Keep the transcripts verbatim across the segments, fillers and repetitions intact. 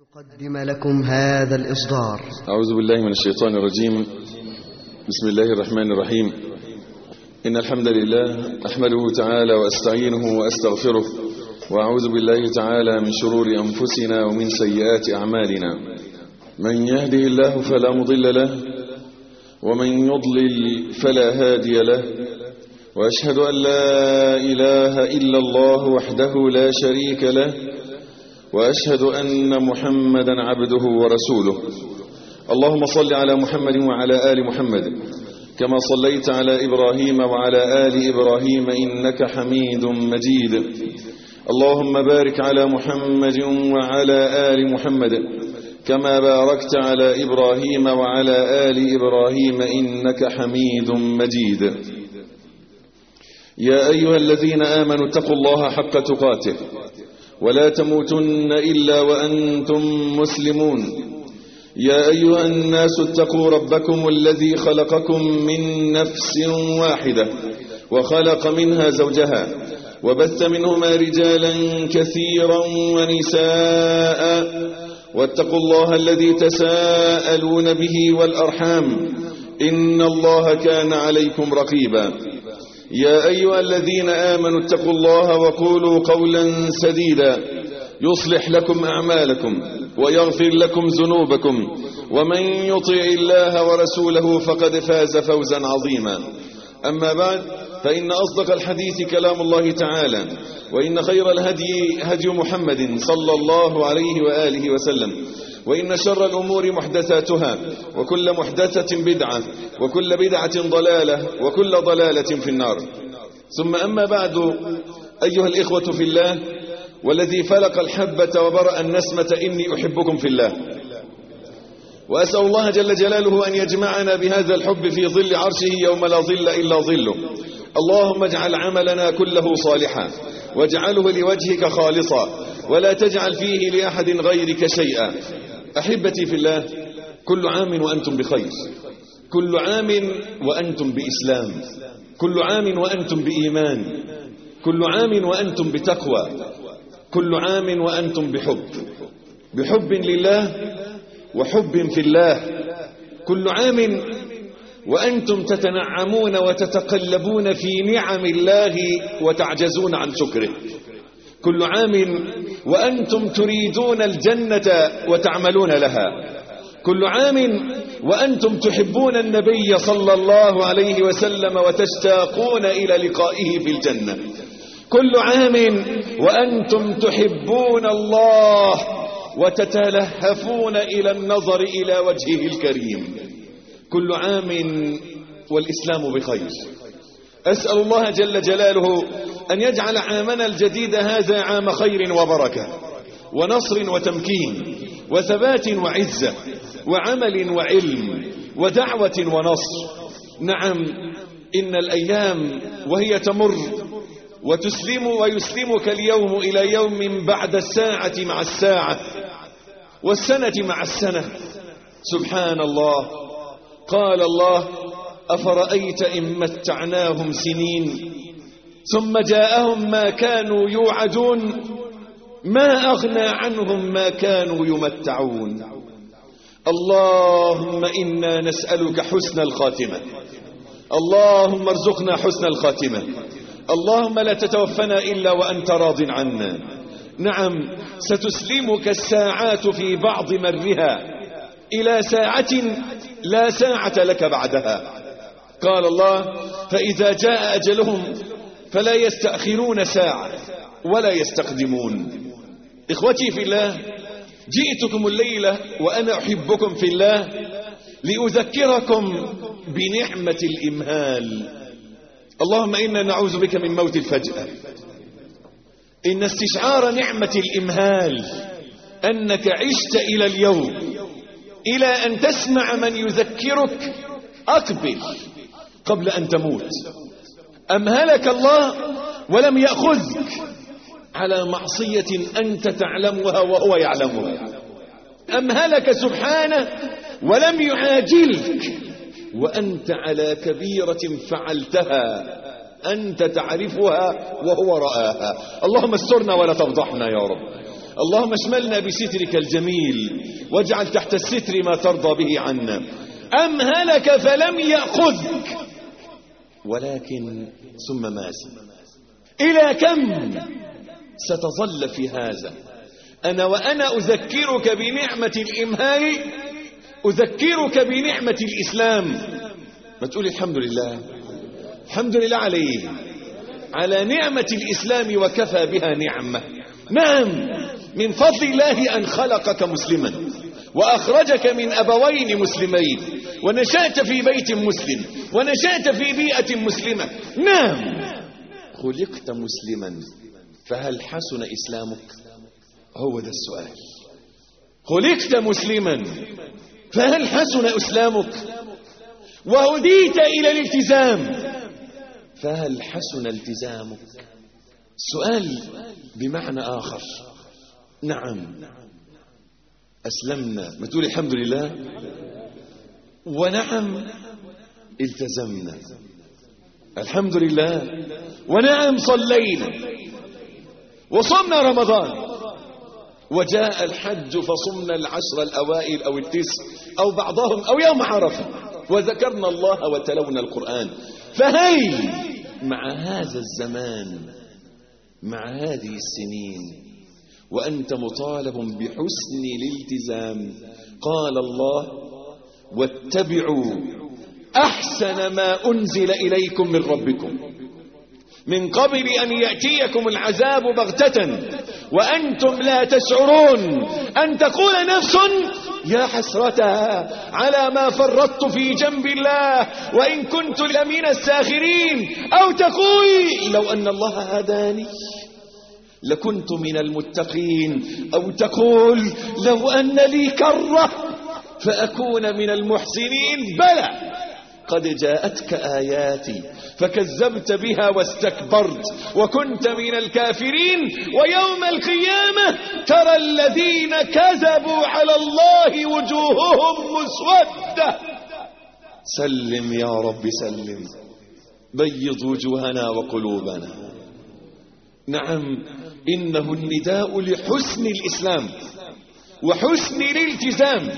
نقدم لكم هذا الإصدار. أعوذ بالله من الشيطان الرجيم. بسم الله الرحمن الرحيم. إن الحمد لله أحمده تعالى وأستعينه وأستغفره، وأعوذ بالله تعالى من شرور أنفسنا ومن سيئات أعمالنا. من يهده الله فلا مضل له، ومن يضلل فلا هادي له، وأشهد أن لا إله إلا الله وحده لا شريك له، وأشهد أن محمدا عبده ورسوله. اللهم صل على محمد وعلى آل محمد كما صليت على إبراهيم وعلى آل إبراهيم إنك حميد مجيد. اللهم بارك على محمد وعلى آل محمد كما باركت على إبراهيم وعلى آل إبراهيم إنك حميد مجيد. يا أيها الذين آمنوا اتقوا الله حق تقاته ولا تموتن إلا وأنتم مسلمون. يا أيها الناس اتقوا ربكم الذي خلقكم من نفس واحدة وخلق منها زوجها وبث منهما رجالا كثيرا ونساء، واتقوا الله الذي تساءلون به والأرحام إن الله كان عليكم رقيبا. يا أيها الذين آمنوا اتقوا الله وقولوا قولا سديدا يصلح لكم أعمالكم ويغفر لكم ذنوبكم، ومن يطع الله ورسوله فقد فاز فوزا عظيما. أما بعد، فإن أصدق الحديث كلام الله تعالى، وإن خير الهدي هدي محمد صلى الله عليه وآله وسلم، وإن شر الأمور محدثاتها، وكل محدثة بدعة، وكل بدعة ضلالة، وكل ضلالة في النار. ثم أما بعد، أيها الإخوة في الله، والذي فلق الحبة وبرأ النسمة إني أحبكم في الله، وأسأل الله جل جلاله أن يجمعنا بهذا الحب في ظل عرشه يوم لا ظل إلا ظله. اللهم اجعل عملنا كله صالحا، واجعله لوجهك خالصا، ولا تجعل فيه لأحد غيرك شيئا. أحبتي في الله، كل عام وأنتم بخير، كل عام وأنتم بإسلام، كل عام وأنتم بإيمان، كل عام وأنتم بتقوى، كل عام وأنتم بحب، بحب لله وحب في الله. كل عام وأنتم تتنعمون وتتقلبون في نعم الله وتعجزون عن شكره. كل عام وأنتم تريدون الجنة وتعملون لها. كل عام وأنتم تحبون النبي صلى الله عليه وسلم وتشتاقون إلى لقائه في الجنة. كل عام وأنتم تحبون الله وتتلهفون إلى النظر إلى وجهه الكريم. كل عام والإسلام بخير. أسأل الله جل جلاله أن يجعل عامنا الجديد هذا عام خير وبركة ونصر وتمكين وثبات وعزة وعمل وعلم ودعوة ونصر. نعم، إن الأيام وهي تمر وتسلم ويسلمك اليوم إلى يوم بعد الساعة مع الساعة والسنة مع السنة. سبحان الله. قال الله: أفرأيت إن متعناهم سنين ثم جاءهم ما كانوا يوعدون ما أغنى عنهم ما كانوا يمتعون. اللهم إنا نسألك حسن الخاتمة، اللهم ارزقنا حسن الخاتمة، اللهم لا تتوفنا إلا وأنت راض عنا. نعم، ستسلمك الساعات في بعض مرها إلى ساعة لا ساعة لك بعدها. قال الله: فإذا جاء أجلهم فلا يستأخرون ساعة ولا يستقدمون. إخوتي في الله، جئتكم الليلة وأنا أحبكم في الله لأذكركم بنعمة الإمهال. اللهم إنا نعوذ بك من موت الفجأة. إن استشعار نعمة الإمهال أنك عشت إلى اليوم إلى أن تسمع من يذكرك أقبل قبل أن تموت. أمهلك الله ولم يأخذك على معصية أنت تعلمها وهو يعلمها. أمهلك سبحانه ولم يعاجلك وأنت على كبيرة فعلتها أنت تعرفها وهو رآها. اللهم استرنا ولا تفضحنا يا رب. اللهم اشملنا بسترك الجميل واجعل تحت الستر ما ترضى به عنا. أم هلك فلم يأخذك ولكن ثم ماذا؟ إلى كم ستظل في هذا؟ أنا وأنا أذكرك بنعمة الإمهال، أذكرك بنعمة الإسلام. ما تقول الحمد لله، الحمد لله عليه، على نعمة الإسلام وكفى بها نعمة. نعم، من فضل الله أن خلقك مسلما وأخرجك من أبوين مسلمين ونشأت في بيت مسلم ونشأت في بيئة مسلمة. نعم، خلقت مسلما، فهل حسن إسلامك؟ هو ده السؤال. خلقت مسلما فهل حسن إسلامك؟ وهديت إلى الالتزام فهل حسن التزامك؟ سؤال بمعنى آخر. نعم، أسلمنا، ما تقول الحمد لله، ونعم التزمنا، الحمد لله، ونعم صلينا وصمنا رمضان، وجاء الحج فصمنا العشر الأوائل أو التسع أو بعضهم أو يوم عرفة، وذكرنا الله وتلونا القرآن. فهي مع هذا الزمان، مع هذه السنين، وأنت مطالب بحسن الالتزام. قال الله: واتبعوا أحسن ما أنزل إليكم من ربكم من قبل أن يأتيكم العذاب بغتة وأنتم لا تشعرون، أن تقول نفس يا حسرتها على ما فرطت في جنب الله وإن كنت لمن الساخرين، أو تقول لو أن الله هداني لكنت من المتقين، أو تقول لو أن لي كرة فأكون من المحسنين. بلى، قد جاءتك آياتي فكذبت بها واستكبرت وكنت من الكافرين، ويوم القيامة ترى الذين كذبوا على الله وجوههم مسودة. سلم يا رب سلم، بيض وجوهنا وقلوبنا. نعم، إنه النداء لحسن الإسلام وحسن الالتزام،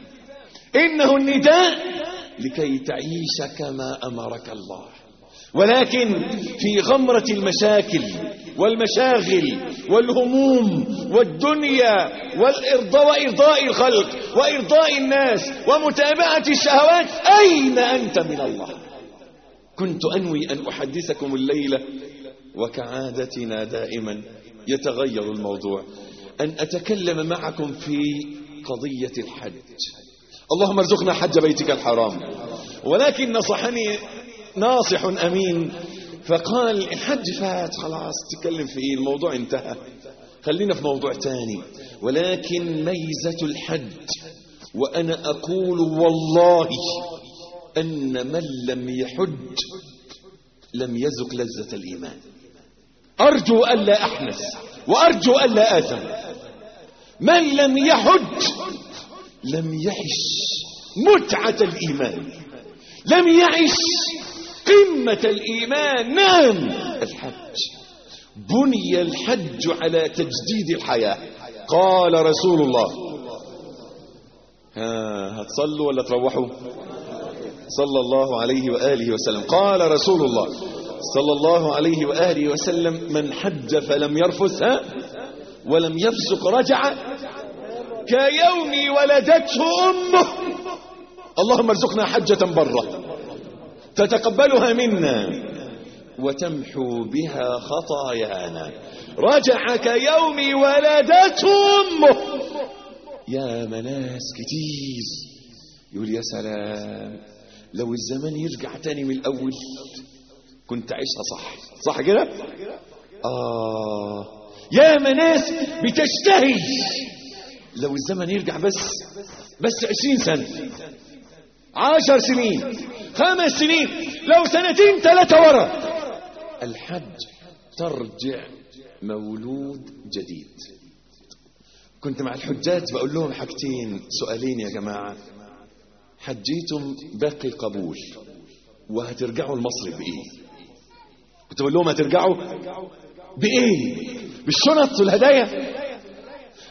إنه النداء لكي تعيش كما أمرك الله. ولكن في غمرة المشاكل والمشاغل والهموم والدنيا والإرضاء وإرضاء الخلق وإرضاء الناس ومتابعة الشهوات، أين أنت من الله؟ كنت أنوي أن أحدثكم الليلة، وكعادتنا دائما يتغير الموضوع، أن أتكلم معكم في قضية الحج. اللهم ارزقنا حج بيتك الحرام. ولكن نصحني ناصح أمين فقال: الحج فات خلاص، تكلم في إيه؟ الموضوع انتهى، خلينا في موضوع تاني. ولكن ميزة الحج، وأنا أقول والله أن من لم يحج لم يذق لذة الإيمان. أرجو ألا أحنث وأرجو ألا آثم. من لم يحج لم يعش متعة الإيمان، لم يعش قمة الإيمان. نعم، الحج بني الحج على تجديد الحياة. قال رسول الله: ها هتصلوا ولا تروحوا؟ صلى الله عليه وآله وسلم. قال رسول الله صلى الله عليه وآله وسلم: من حج فلم يرفث ولم يفسق رجع كيوم ولدته أمه. اللهم ارزقنا حجة برة تتقبلها منا وتمحو بها خطايانا. رجع كيوم ولدته أمه. يا مناس كتير يقول: يا سلام لو الزمان يرجع تاني من الأول كنت عيشها صح. صح كده؟ آه، يا مناس بتشتهي لو الزمن يرجع بس بس عشرين سنة، عشر سنين، خمس سنين، لو سنتين ثلاثة ورا. الحج ترجع مولود جديد. كنت مع الحجاج بقول لهم حاجتين، سؤالين يا جماعة: حجيتم باقي القبول وهترجعوا لمصر بإيه؟ كنت بقول لهم هترجعوا بإيه؟ بالشنط والهدايا؟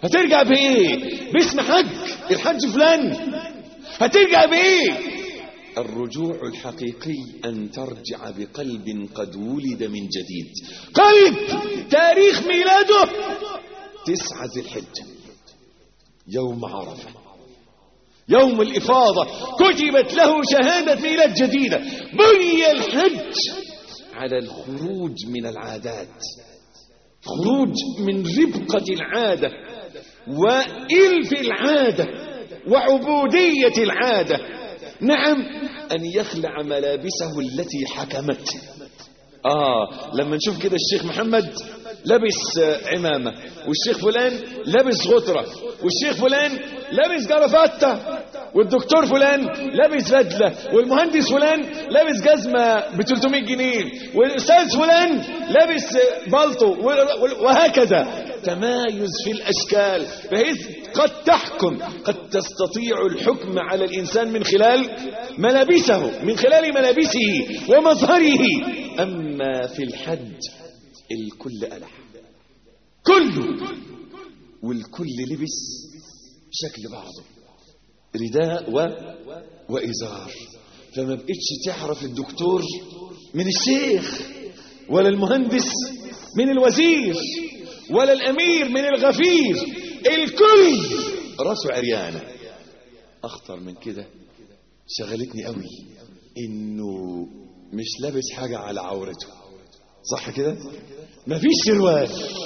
هترجع بايه؟ باسم حج، الحج فلان. هترجع بايه؟ الرجوع الحقيقي أن ترجع بقلب قد ولد من جديد، قلب تاريخ ميلاده تسعة ذي الحجة، يوم عرفة، يوم الإفاضة، كتبت له شهادة ميلاد جديدة. بني الحج على الخروج من العادات، خروج من ربقة العادة وإلف العادة وعبودية العادة. نعم، أن يخلع ملابسه التي حكمته. آه لما نشوف كده الشيخ محمد لبس عمامة، والشيخ فلان لبس غطرة، والشيخ فلان لبس جرافته، والدكتور فلان لبس بدلة، والمهندس فلان لبس جزمة ب ثلاثمائة جنيه، والأستاذ فلان لبس بالطو، وهكذا تمايز في الأشكال، بحيث قد تحكم، قد تستطيع الحكم على الإنسان من خلال ملابسه، من خلال ملابسه ومظهره. أما في الحج الكل ألح، كله، والكل لبس شكل بعضه، رداء و... وإزار. فما بقتش تعرف الدكتور من الشيخ، ولا المهندس من الوزير، ولا الأمير من الغفير، الكل راسه عريانة. أخطر من كده شغلتني قوي إنه مش لابس حاجة على عورته، صح كده؟ مفيش سروال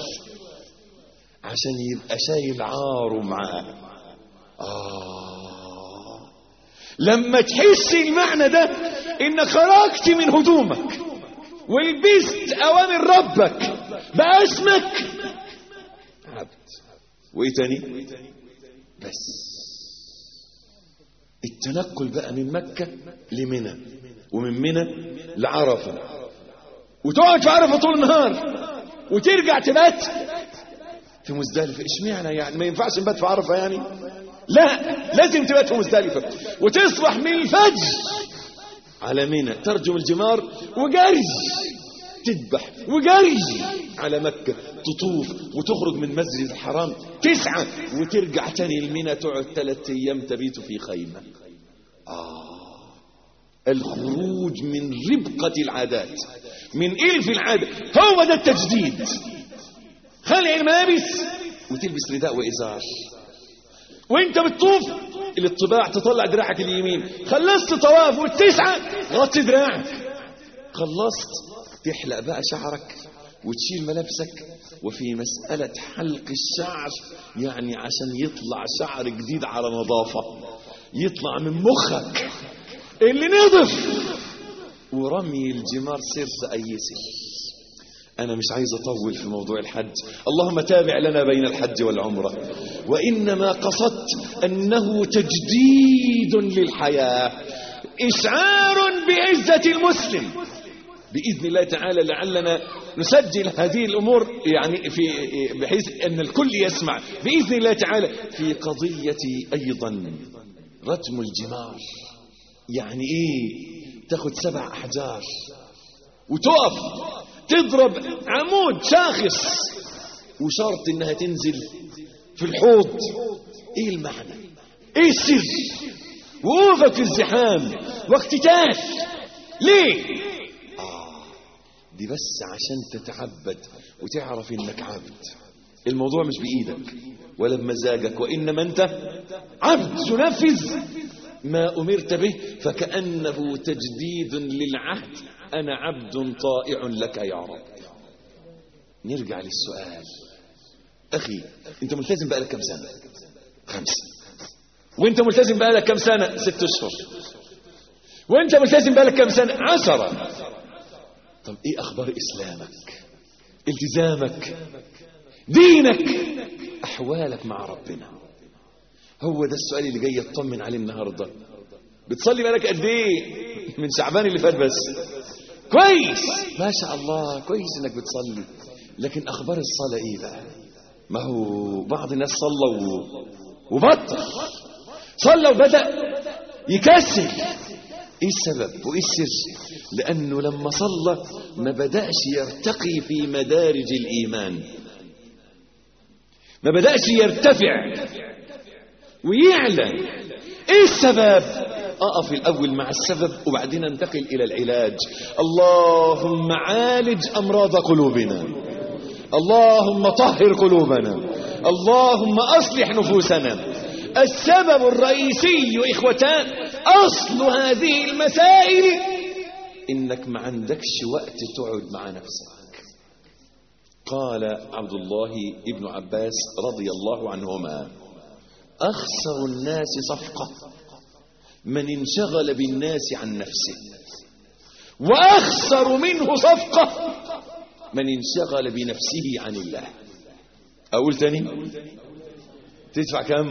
عشان يبقى شايل عاره معاه. آه لما تحس المعنى ده، إنك خرجت من هدومك ولبست أوامر ربك بقى اسمك عبد. وإيه تاني؟ بس التنقل بقى من مكة لمنى، ومن منى لعرفة، وتقعد في عرفة طول النهار، وترجع تبات في مزدلفة. اشمعنى يعني؟ ما ينفعش نبات في عرفة يعني؟ لا، لازم تبات في مزدلفة، وتصبح من الفجر على منى، ترجم الجمار وجري تذبح، وجري على مكة، تطوف وتخرج من مسجد الحرام تسعة، وترجع تاني لمنى، تقعد ثلاثة ايام تبيت في خيمة. آه الخروج من ربقة العادات، من إلف العادة، هو ده التجديد. خلع الملابس وتلبس رداء وإزار، وانت بتطوف الطباع تطلع دراعك اليمين، خلصت طواف والتسعة غطي دراعك، خلصت تحلق بقى شعرك وتشيل ملابسك. وفي مسألة حلق الشعر يعني عشان يطلع شعر جديد على نظافة، يطلع من مخك اللي نظف. ورمي الجمار سرس أيسل. أنا مش عايز أطول في موضوع الحج، اللهم تابع لنا بين الحج والعمرة، وإنما قصدت أنه تجديد للحياة، إشعار بعزة المسلم بإذن الله تعالى. لعلنا نسجل هذه الأمور يعني في بحيث أن الكل يسمع بإذن الله تعالى. في قضية أيضا رتم الجمار، يعني إيه؟ تاخد سبع أحجار وتقف تضرب عمود شاخص، وشرط انها تنزل في الحوض. ايه المعنى؟ ايه السر؟ وقوفك في الزحام واقتتال ليه؟ آه دي بس عشان تتعبد وتعرف انك عبد. الموضوع مش بإيدك ولا بمزاجك، وإنما أنت عبد تنفذ ما أمرت به، فكأنه تجديد للعهد. أنا عبد طائع لك يا رب. نرجع للسؤال، أخي أنت ملتزم بقالك كم سنة؟ خمسة. وأنت ملتزم بقالك كم سنة؟ ست أشهر. وأنت ملتزم بقالك كم سنة؟ عشرة. طب إيه أخبار إسلامك؟ التزامك؟ دينك؟ أحوالك مع ربنا؟ هو ده السؤال اللي جاي يطمن عليه النهاردة. بتصلي بقالك قد ايه من شعبان اللي فات؟ بس كويس ما شاء الله، كويس انك بتصلي، لكن اخبار الصلاة ايه بقى؟ ما هو بعض الناس صلى وبطل، صلى وبدأ يكسل. ايه السبب وايه السر؟ لانه لما صلى ما بدأش يرتقي في مدارج الايمان. ما بدأش يرتفع ويعلى. ايه السبب؟ اقف الاول مع السبب وبعدين انتقل الى العلاج. اللهم عالج امراض قلوبنا، اللهم طهر قلوبنا، اللهم اصلح نفوسنا. السبب الرئيسي اخوتان اصل هذه المسائل انك ما عندكش وقت تقعد مع نفسك. قال عبد الله ابن عباس رضي الله عنهما: اخسر الناس صفقة من انشغل بالناس عن نفسه، واخسر منه صفقة من انشغل بنفسه عن الله. اقول تاني؟ تدفع كم؟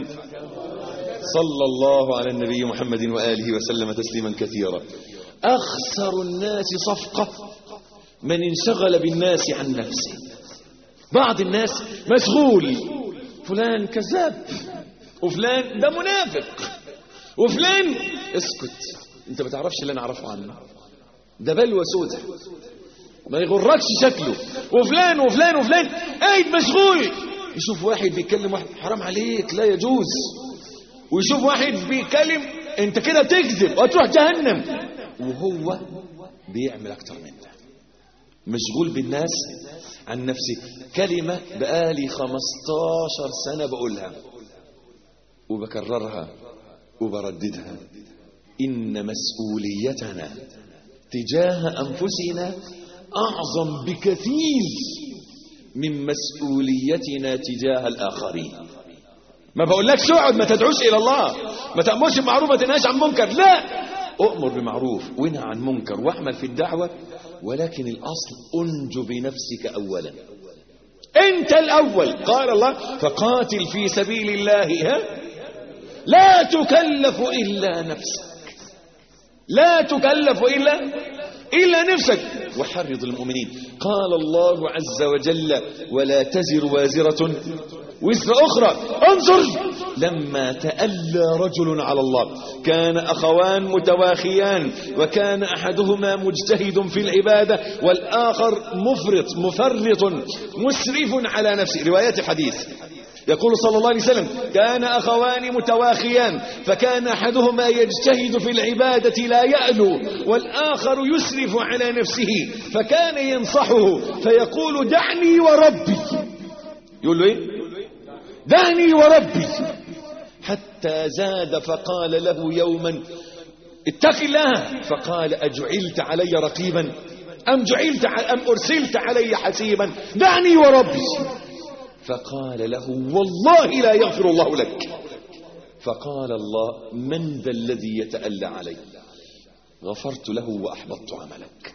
صلى الله على النبي محمد وآله وسلم تسليما كثيرا. اخسر الناس صفقة من انشغل بالناس عن نفسه. بعض الناس مشغول، فلان كذاب، وفلان ده منافق، وفلان اسكت انت ما تعرفش اللي انا اعرفه عنه، ده بلوى سودة ما يغركش شكله. وفلان وفلان وفلان قاعد مشغول، يشوف واحد بيتكلم واحد حرام عليك لا يجوز، ويشوف واحد بيتكلم انت كده تكذب وتروح جهنم، وهو بيعمل اكتر من ده، مشغول بالناس عن نفسه. كلمة بقالي خمستاشر سنة بقولها وبكررها وبرددها: إن مسؤوليتنا تجاه أنفسنا أعظم بكثير من مسؤوليتنا تجاه الآخرين. ما بقولكش اقعد ما تدعوش إلى الله، ما تأمرش بمعروف ما تنهاش عن منكر، لا، أؤمر بمعروف وانهى عن منكر واعمل في الدعوة، ولكن الأصل أنج بنفسك أولا، أنت الأول. قال الله: فقاتل في سبيل الله ها لا تكلف إلا نفسك، لا تكلف إلا إلا نفسك، وحرض المؤمنين. قال الله عز وجل: ولا تزر وازرة وزر أخرى. انظر لما تألى رجل على الله، كان أخوان متواخيان، وكان أحدهما مجتهد في العبادة والآخر مفرط مفرط مسرف على نفسه. روايات حديث يقول صلى الله عليه وسلم: كان أخوان متواخيان، فكان أحدهما يجتهد في العبادة لا يألو، والآخر يسرف على نفسه، فكان ينصحه فيقول: دعني وربي. يقول له إيه؟ دعني وربي. حتى زاد فقال له يوما: اتق الله. فقال: أجعلت علي رقيبا أم جعلت أم أرسلت علي حسيبا؟ دعني وربي. فقال له: والله لا يغفر الله لك. فقال الله: من ذا الذي يتألى علي؟ غفرت له وأحبطت عملك.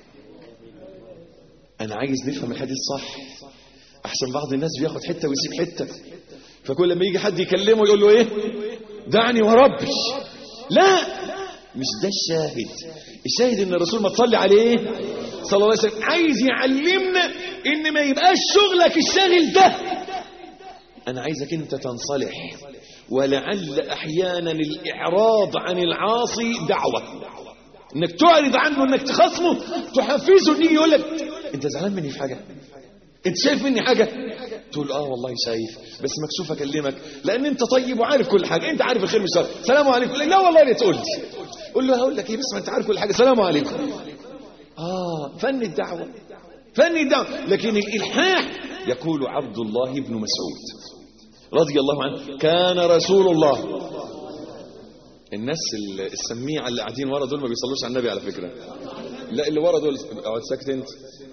أنا عايز نفهم الحديث صح، أحسن بعض الناس بياخد حتة ويسيب حتة، فكل لما يجي حد يكلمه يقول له إيه؟ دعني وربي. لا، مش ده الشاهد. الشاهد إن الرسول ما تصلي عليه صلى الله عليه وسلم عايز يعلمنا إن ما يبقاش شغلك الشاغل ده. أنا عايزك أنت تنصلح، ولعل أحيانا الإعراض عن العاصي دعوة، إنك تعرض عنه، إنك تخصمه، تحفزه، إنه يقول لك: أنت زعلان مني في حاجة؟ أنت شايف مني حاجة؟ تقول: آه والله شايف، بس مكسوف أكلمك لأن أنت طيب وعارف كل حاجة، أنت عارف الخير من الشر. سلام عليكم. لا والله لا تقول لي. قول له: هقول لك إيه، بس ما أنت عارف كل حاجة. سلام عليكم. آه، فن الدعوة، فن الدعوة. لكن الإلحاح، يقول عبد الله بن مسعود رضي الله عنه: كان رسول الله. الناس السميعة اللي قاعدين ورا دول ما بيصلوش على النبي على فكرة، لا، اللي ورا دول اقعد ساكت انت.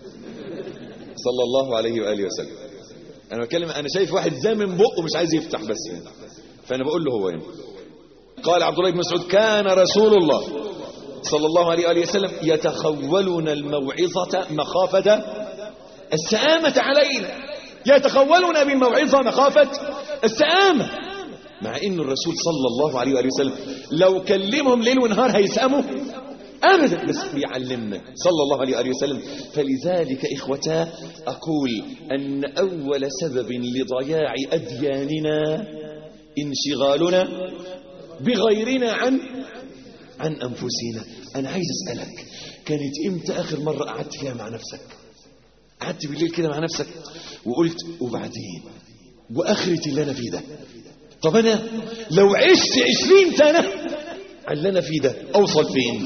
صلى الله عليه وآله وسلم. انا بتكلم، انا شايف واحد زامن بقه مش عايز يفتح بس يعني. فانا بقول له هو يعني. قال عبد الله بن مسعود: كان رسول الله صلى الله عليه وآله وسلم يتخولنا الموعظة مخافة السآمة علينا، يتخولنا بالموعظة مخافة السآمة، مع ان الرسول صلى الله عليه وآله وسلم لو كلمهم ليل ونهار هيسأموا ابدا، بس بيعلمنا صلى الله عليه وآله وسلم. فلذلك اخوتا اقول ان اول سبب لضياع ادياننا انشغالنا بغيرنا عن عن انفسنا. انا عايز اسالك، كانت امتى اخر مره قعدت فيها مع نفسك؟ قعدت بالليل كده مع نفسك وقلت: وبعدين وآخرتي اللي أنا فيه ده. طب أنا لو عشت عشرين سنة على اللي أنا فيه ده أوصل فين؟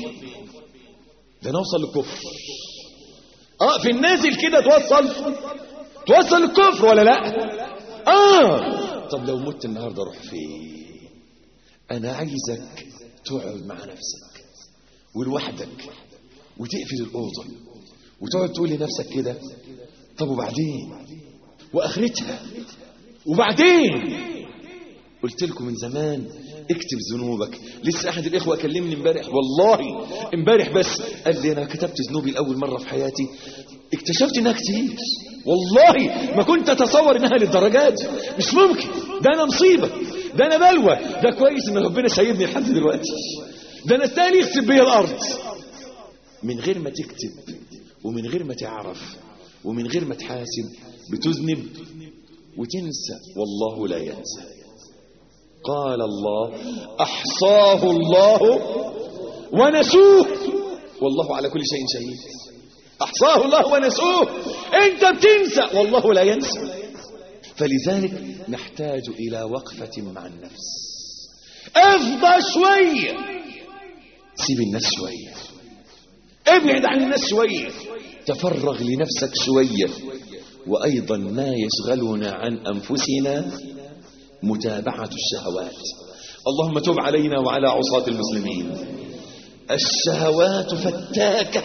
ده أنا أوصل للكفر. آه في النازل كده توصل توصل للكفر ولا لا؟ آه طب لو مت النهاردة أروح فين؟ أنا عايزك تقعد مع نفسك ولوحدك وتقفل الأوضة وتقعد تقول لنفسك كده طب وبعدين وآخرتها وبعدين. قلت لكم من زمان اكتب ذنوبك. لسه احد الاخوه كلمني امبارح، والله امبارح بس، قال لي انا كتبت ذنوبي لاول مره في حياتي، اكتشفت انها كتير والله ما كنت اتصور انها للدرجات. مش ممكن، ده انا مصيبه، ده انا بلوى، ده كويس ان ربنا سايبني لحد دلوقتي، ده انا استاهل يخسف بيا الارض. من غير ما تكتب ومن غير ما تعرف ومن غير ما تحاسب بتذنب وتنسى، والله لا ينسى. قال الله أحصاه الله ونسوه والله على كل شيء شهيد. أحصاه الله ونسوه، أنت بتنسى والله لا ينسى. فلذلك نحتاج إلى وقفة مع النفس. افضى شوية، سيب الناس شوية، ابعد عن الناس شوية، تفرغ لنفسك شوية. وأيضا ما يشغلنا عن أنفسنا متابعة الشهوات. اللهم تب علينا وعلى عصاة المسلمين. الشهوات فتاكة،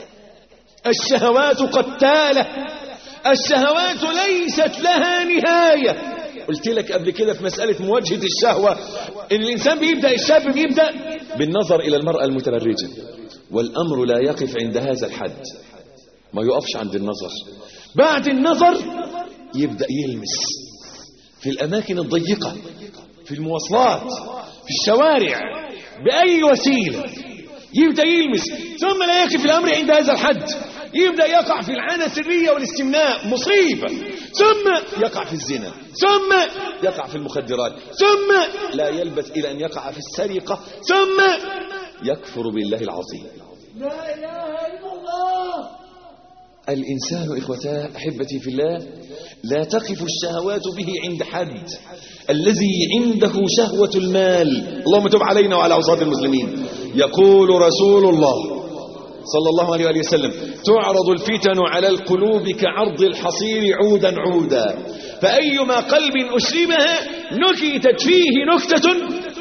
الشهوات قتالة، الشهوات ليست لها نهاية. قلت لك قبل كده في مسألة مواجهة الشهوة إن الإنسان بيبدأ، الشاب بيبدأ بالنظر إلى المرأة المتبرجة، والأمر لا يقف عند هذا الحد، ما يقفش عند النظر. بعد النظر يبدأ يلمس في الأماكن الضيقة، في المواصلات، في الشوارع، بأي وسيلة يبدأ يلمس. ثم لا يقف الأمر عند هذا الحد، يبدأ يقع في العانة السرية والاستمناء، مصيبة. ثم يقع في الزنا، ثم يقع في المخدرات، ثم لا يلبث إلى أن يقع في السرقة، ثم يكفر بالله العظيم. لا إله إلا الله. الإنسان إخوتاه أحبتي في الله لا تقف الشهوات به عند حد. الذي عنده شهوة المال، اللهم تب علينا وعلى عصاة المسلمين. يقول رسول الله صلى الله عليه وآله وسلم تعرض الفتن على القلوب كعرض الحصير عودا عودا، فأيما قلب أشربها نكتت فيه نكتة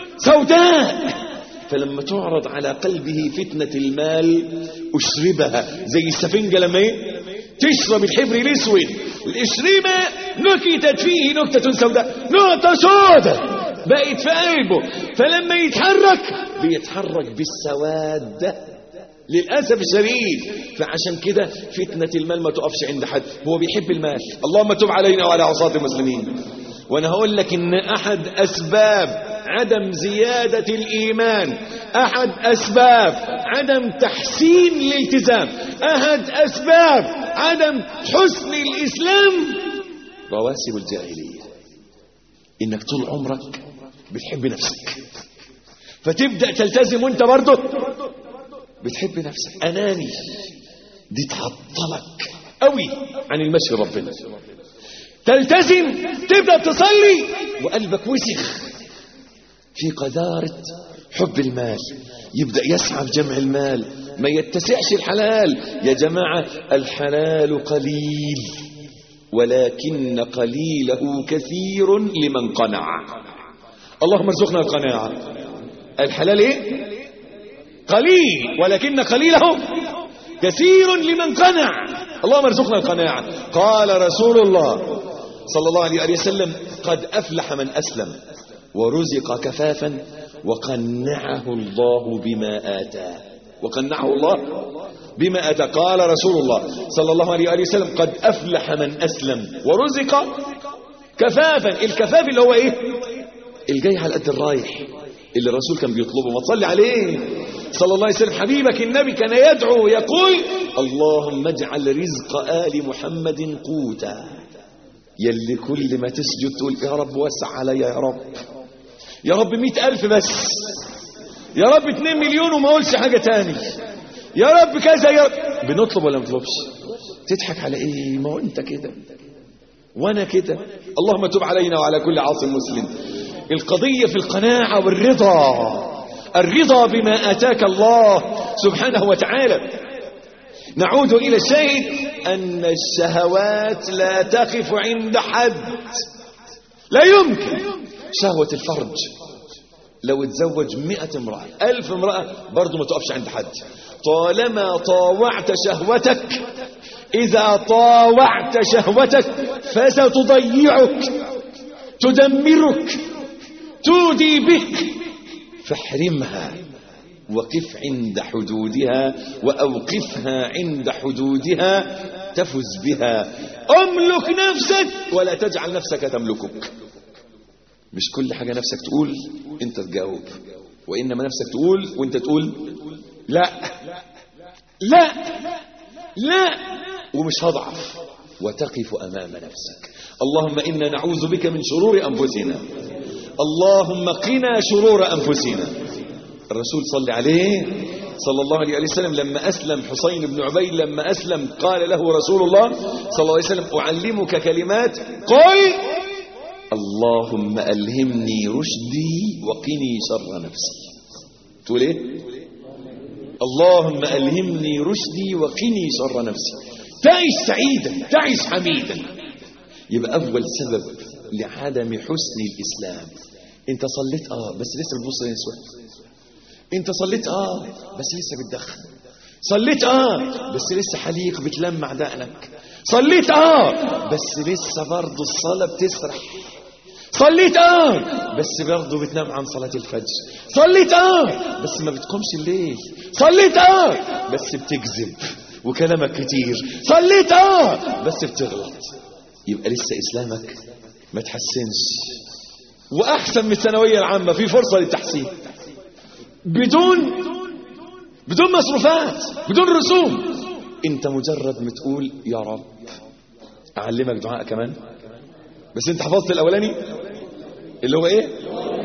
سوداء. فلما تعرض على قلبه فتنة المال أشربها زي السفنجة لما ايه تشرب الحبر الاسود، الاشربة نكتت فيه نكتة سوداء، نقطة سوداء بقت في قلبه، فلما يتحرك بيتحرك بالسواد للأسف الشديد. فعشان كده فتنة المال ما تقفش عند حد، هو بيحب المال. اللهم تب علينا وعلى عصاة المسلمين. وانا هقول لك ان احد اسباب عدم زيادة الإيمان، أحد أسباب عدم تحسين الالتزام، أحد أسباب عدم حسن الإسلام رواسب الجاهلية. إنك طول عمرك بتحب نفسك، فتبدأ تلتزم وانت برضه بتحب نفسك. أناني دي تعطلك قوي عن المشي ربنا. تلتزم تبدأ تصلي وقلبك وسخ في قذارة حب المال، يبدأ يسعى في جمع المال، ما يتسعش الحلال. يا جماعة الحلال قليل ولكن قليله كثير لمن قنع. اللهم ارزقنا القناعة. الحلال ايه؟ قليل ولكن قليله كثير لمن قنع. اللهم ارزقنا القناعة. قال رسول الله صلى الله عليه وسلم قد أفلح من أسلم ورزق كفافا وقنعه الله بما آتاه، وقنعه الله بما آتاه. قال رسول الله صلى الله عليه وسلم قد أفلح من أسلم ورزق كفافا. الكفاف اللي هو ايه؟ الجاي على قد الرايح اللي الرسول كان بيطلبه. ما تصلي عليه صلى الله عليه وسلم. حبيبك النبي كان يدعو يقول اللهم اجعل رزق آل محمد قوتا. يلي كل ما تسجد تقول يا رب وسع علي، يا رب يا رب مئة ألف بس، يا رب اتنين مليون وما اقولش حاجة تاني، يا رب كذا، يا رب. بنطلب ولا ما نطلبش؟ تضحك على ايه؟ ما هو انت كده، وانا كده. اللهم تب علينا وعلى كل عاص مسلم. القضية في القناعة والرضا، الرضا بما آتاك الله سبحانه وتعالى. نعود إلى الشاهد أن الشهوات لا تقف عند حد، لا يمكن. شهوة الفرج لو تزوج مئة امرأة ألف امرأة برضو ما تقفش عند حد، طالما طاوعت شهوتك. إذا طاوعت شهوتك فستضيعك، تدمرك، تودي بك، فاحرمها وقف عند حدودها، وأوقفها عند حدودها تفز بها. أملك نفسك ولا تجعل نفسك تملكك. مش كل حاجة نفسك تقول انت تجاوب، وإنما نفسك تقول وانت تقول لا لا لا، ومش هضعف، وتقف أمام نفسك. اللهم إنا نعوذ بك من شرور أنفسنا، اللهم قنا شرور أنفسنا. الرسول صلى عليه صلى الله عليه وسلم لما أسلم حسين بن عبيد، لما أسلم قال له رسول الله صلى الله عليه وسلم أعلمك كلمات، قل اللهم ألهمني رشدي وقني شر نفسي. تقول ايه؟ اللهم ألهمني رشدي وقني شر نفسي. تعيش سعيدا، تعيش حميدا. يبقى أول سبب لعدم حسن الإسلام، انت صليت اه بس لسه بتبص للنسوان، انت صليت اه بس لسه بتدخن، صليت اه بس لسه حليق بتلمع دقنك، صليت اه بس لسه برضه الصلاة بتسرح، صليت اه بس برضه بتنام عن صلاة الفجر، صليت اه بس ما بتقومش الليل، صليت اه بس بتكذب وكلامك كتير، صليت اه بس بتغلط. يبقى لسه إسلامك ما تحسنش. وأحسن من الثانوية العامة، في فرصة للتحسين بدون بدون مصروفات، بدون رسوم. انت مجرد ما تقول يا رب. أعلمك دعاء كمان، بس انت حفظت الأولاني اللي هو ايه؟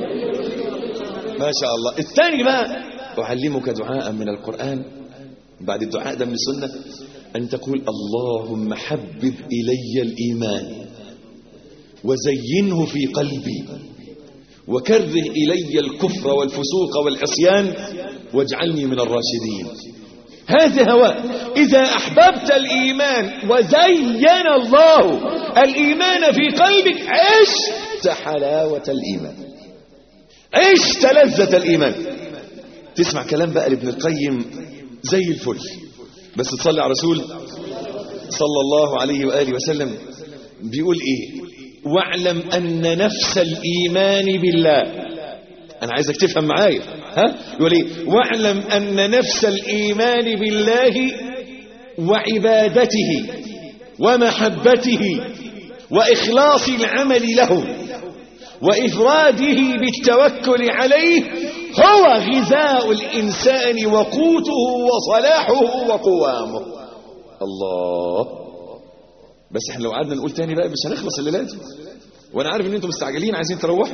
ما شاء الله. الثاني بقى أعلمك دعاء من القرآن بعد الدعاء ده من السنة، أن تقول اللهم حبب إلي الإيمان وزينه في قلبي وكره إلي الكفر والفسوق والعصيان واجعلني من الراشدين. هذا هو. إذا أحببت الإيمان وزين الله الإيمان في قلبك عشت حلاوة الإيمان، عشت لذة الإيمان. تسمع كلام بقى لابن القيم زي الفل، بس تصلي على رسول صلى الله عليه وآله وسلم. بيقول إيه؟ واعلم أن نفس الإيمان بالله، أنا عايزك تفهم معايا، ها؟ يقول إيه؟ واعلم أن نفس الإيمان بالله وعبادته ومحبته وإخلاص العمل له وإفراده بالتوكل عليه هو غذاء الإنسان وقوته وصلاحه وقوامه. الله. بس احنا لو قعدنا نقول تاني بقى مش هنخلص الليلة دي، وانا عارف ان انتم مستعجلين عايزين تروحوا.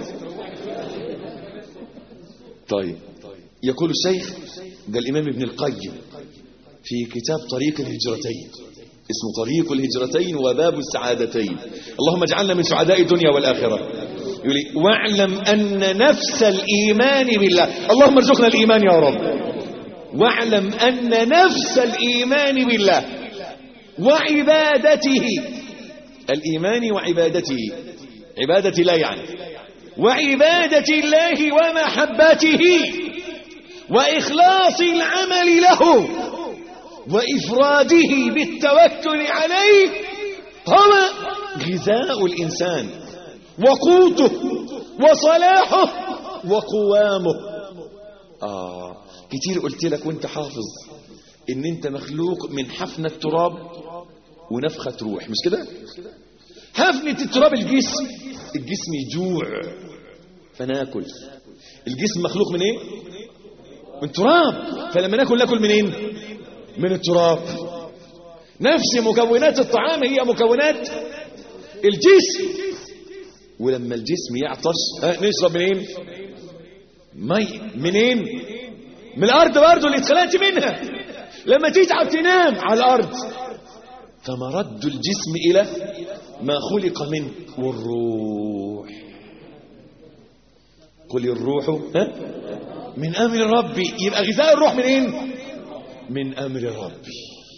طيب، يقول الشيخ ده الامام ابن القيم في كتاب طريق الهجرتين، اسمه طريق الهجرتين وباب السعادتين، اللهم اجعلنا من سعداء الدنيا والآخرة. يقول لي واعلم أن نفس الإيمان بالله، اللهم ارزقنا الإيمان يا رب. واعلم أن نفس الإيمان بالله وعبادته، الإيمان وعبادته، عبادة الله يعني، وعبادة الله ومحبته وإخلاص العمل له وإفراده بالتوكل عليه هو غذاء الإنسان وقوته وصلاحه وقوامه. آه كتير قلت لك وانت حافظ ان انت مخلوق من حفنة التراب ونفخة روح، مش كده؟ حفنة التراب الجسم، الجسم يجوع فناكل. الجسم مخلوق من ايه؟ من تراب، فلما ناكل ناكل منين؟ من التراب. نفس مكونات الطعام هي مكونات الجسم. ولما الجسم يعطش ها نشرب منين؟ مي. منين؟ من الارض برضه اللي اتخلقت منها. لما تتعب تنام على الارض. فمرد الجسم الى ما خلق منه والروح. قل الروح ها من أمر ربي. يبقى غذاء الروح منين؟ من أمر ربي.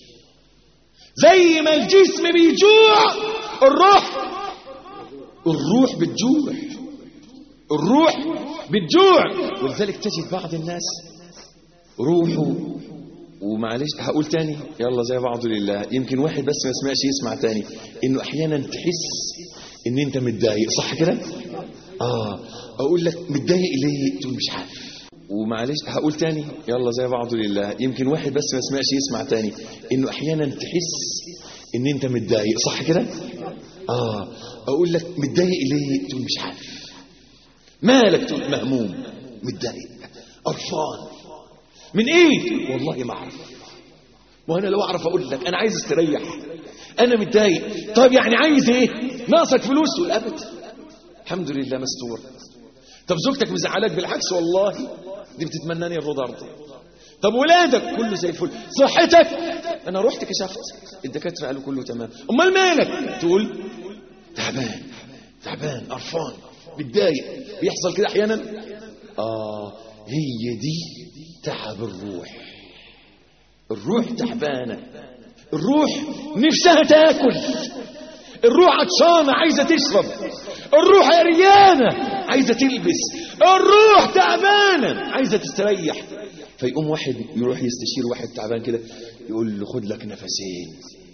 زي ما الجسم بيجوع الروح الروح بتجوع الروح بتجوع. ولذلك تجد بعض الناس روحه، ومعلش هقول تاني يلا زي بعضه لله، يمكن واحد بس ما يسمعش يسمع تاني، انه احيانا تحس ان انت متضايق، صح كده؟ اه اقول لك متضايق ليه؟ تقول مش عارف. ومعلش هقول تاني يلا زي بعضه لله، يمكن واحد بس ما يسمعش يسمع تاني، انه احيانا تحس ان انت متضايق، صح كده؟ اه اقول لك متضايق ليه؟ تقول مش عارف. مالك؟ تقول مهموم متضايق قرفان من ايه؟ والله ما اعرف. وانا لو اعرف اقول لك انا عايز استريح، انا متضايق. طب يعني عايز ايه؟ ناقصك فلوس؟ تقول ابدا الحمد لله مستور. طب زوجتك مزعلاك؟ بالعكس والله دي بتتمناني الرضا ارضي. طب ولادك؟ كله زي الفل. صحتك؟ انا رحت كشفت الدكاتره قالوا كله تمام. امال مالك؟ تقول تعبان تعبان قرفان متضايق. بيحصل كده احيانا. اه هي دي تعب الروح. الروح تعبانه، الروح نفسها تاكل، الروح عطشانه عايزه تشرب، الروح عريانه عايزه تلبس، الروح تعبانه عايزه تستريح. فيقوم واحد يروح يستشير واحد تعبان كده، يقول له خد لك نفسين.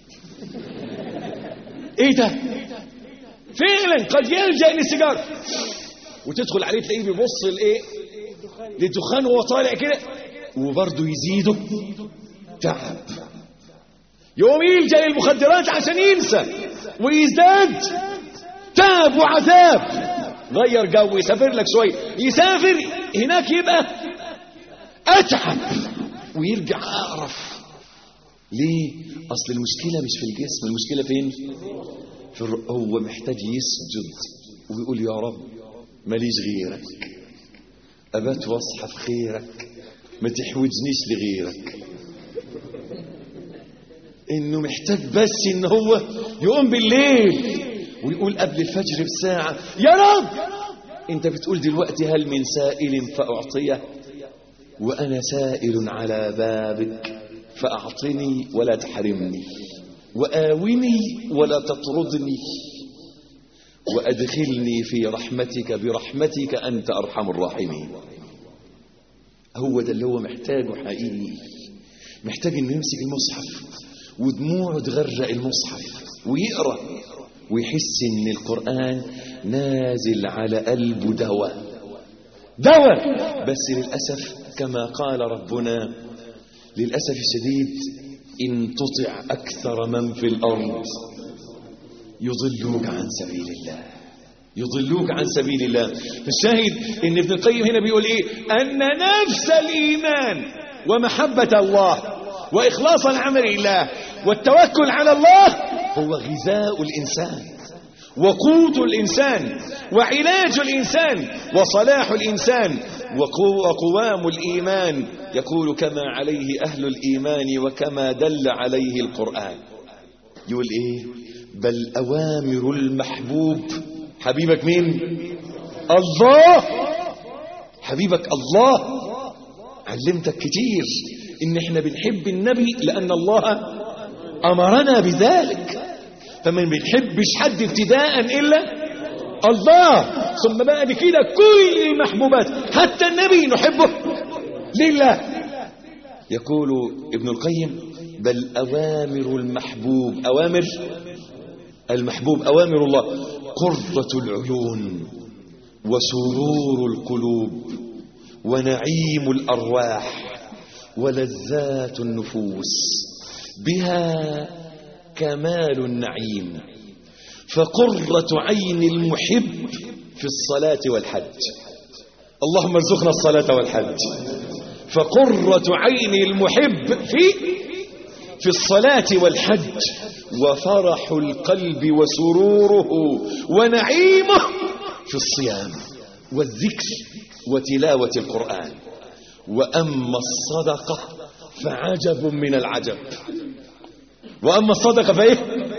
ايه ده؟ فعلا قد يلجأ للسيجاره، وتدخل عليه تلاقيه بيبص لايه؟ للدخان وهو طالع كده، وبرضه يزيده تعب. يقوم يلجأ للمخدرات عشان ينسى ويزداد تعب وعذاب. غير جو، يسافر لك شويه، يسافر هناك يبقى اتعب ويرجع اقرف. ليه؟ اصل المشكله مش في الجسم، المشكله فين؟ في الروح. هو محتاج يسجد ويقول يا رب ماليش غيرك، ابات واصحى في خيرك، ما تحوجنيش لغيرك. انه محتاج بس ان هو يقوم بالليل ويقول قبل الفجر بساعة يا رب انت بتقول دلوقتي هل من سائل فأعطيه، وانا سائل على بابك فأعطني ولا تحرمني، وآوني ولا تطردني، وأدخلني في رحمتك برحمتك أنت أرحم الراحمين. هو ده اللي هو محتاجه حقيقي. محتاج انه يمسك المصحف ودموعه تغرق المصحف ويقرأ ويحس ان القرآن نازل على قلبه دواء دواء. بس للأسف كما قال ربنا للأسف الشديد إن تطع أكثر من في الأرض يضلوك عن سبيل الله، يضلوك عن سبيل الله. فالشاهد إن ابن القيم هنا بيقول إيه؟ أن نفس الإيمان ومحبة الله وإخلاص العمل لله والتوكل على الله هو غذاء الإنسان وقوت الإنسان وعلاج الإنسان وصلاح الإنسان وقوام الإيمان. يقول كما عليه أهل الإيمان وكما دل عليه القرآن. يقول إيه؟ بل أوامر المحبوب. حبيبك مين؟ الله. حبيبك الله. علمتك كتير إن إحنا بنحب النبي لأن الله أمرنا بذلك، فمن بنحبش حد ابتداء إلا الله، ثم بعد كده كل المحبوبات حتى النبي نحبه لله. يقول ابن القيم بل أوامر المحبوب، أوامر المحبوب أوامر الله قرة العيون وسرور القلوب ونعيم الأرواح ولذات النفوس، بها كمال النعيم. فقرة عين المحب في الصلاة والحج. اللهم ارزقنا الصلاة والحج. فقرة عين المحب في في الصلاة والحج، وفرح القلب وسروره ونعيمه في الصيام والذكر وتلاوة القرآن. وأما الصدقة فعجب من العجب. وأما الصدقة فإيه؟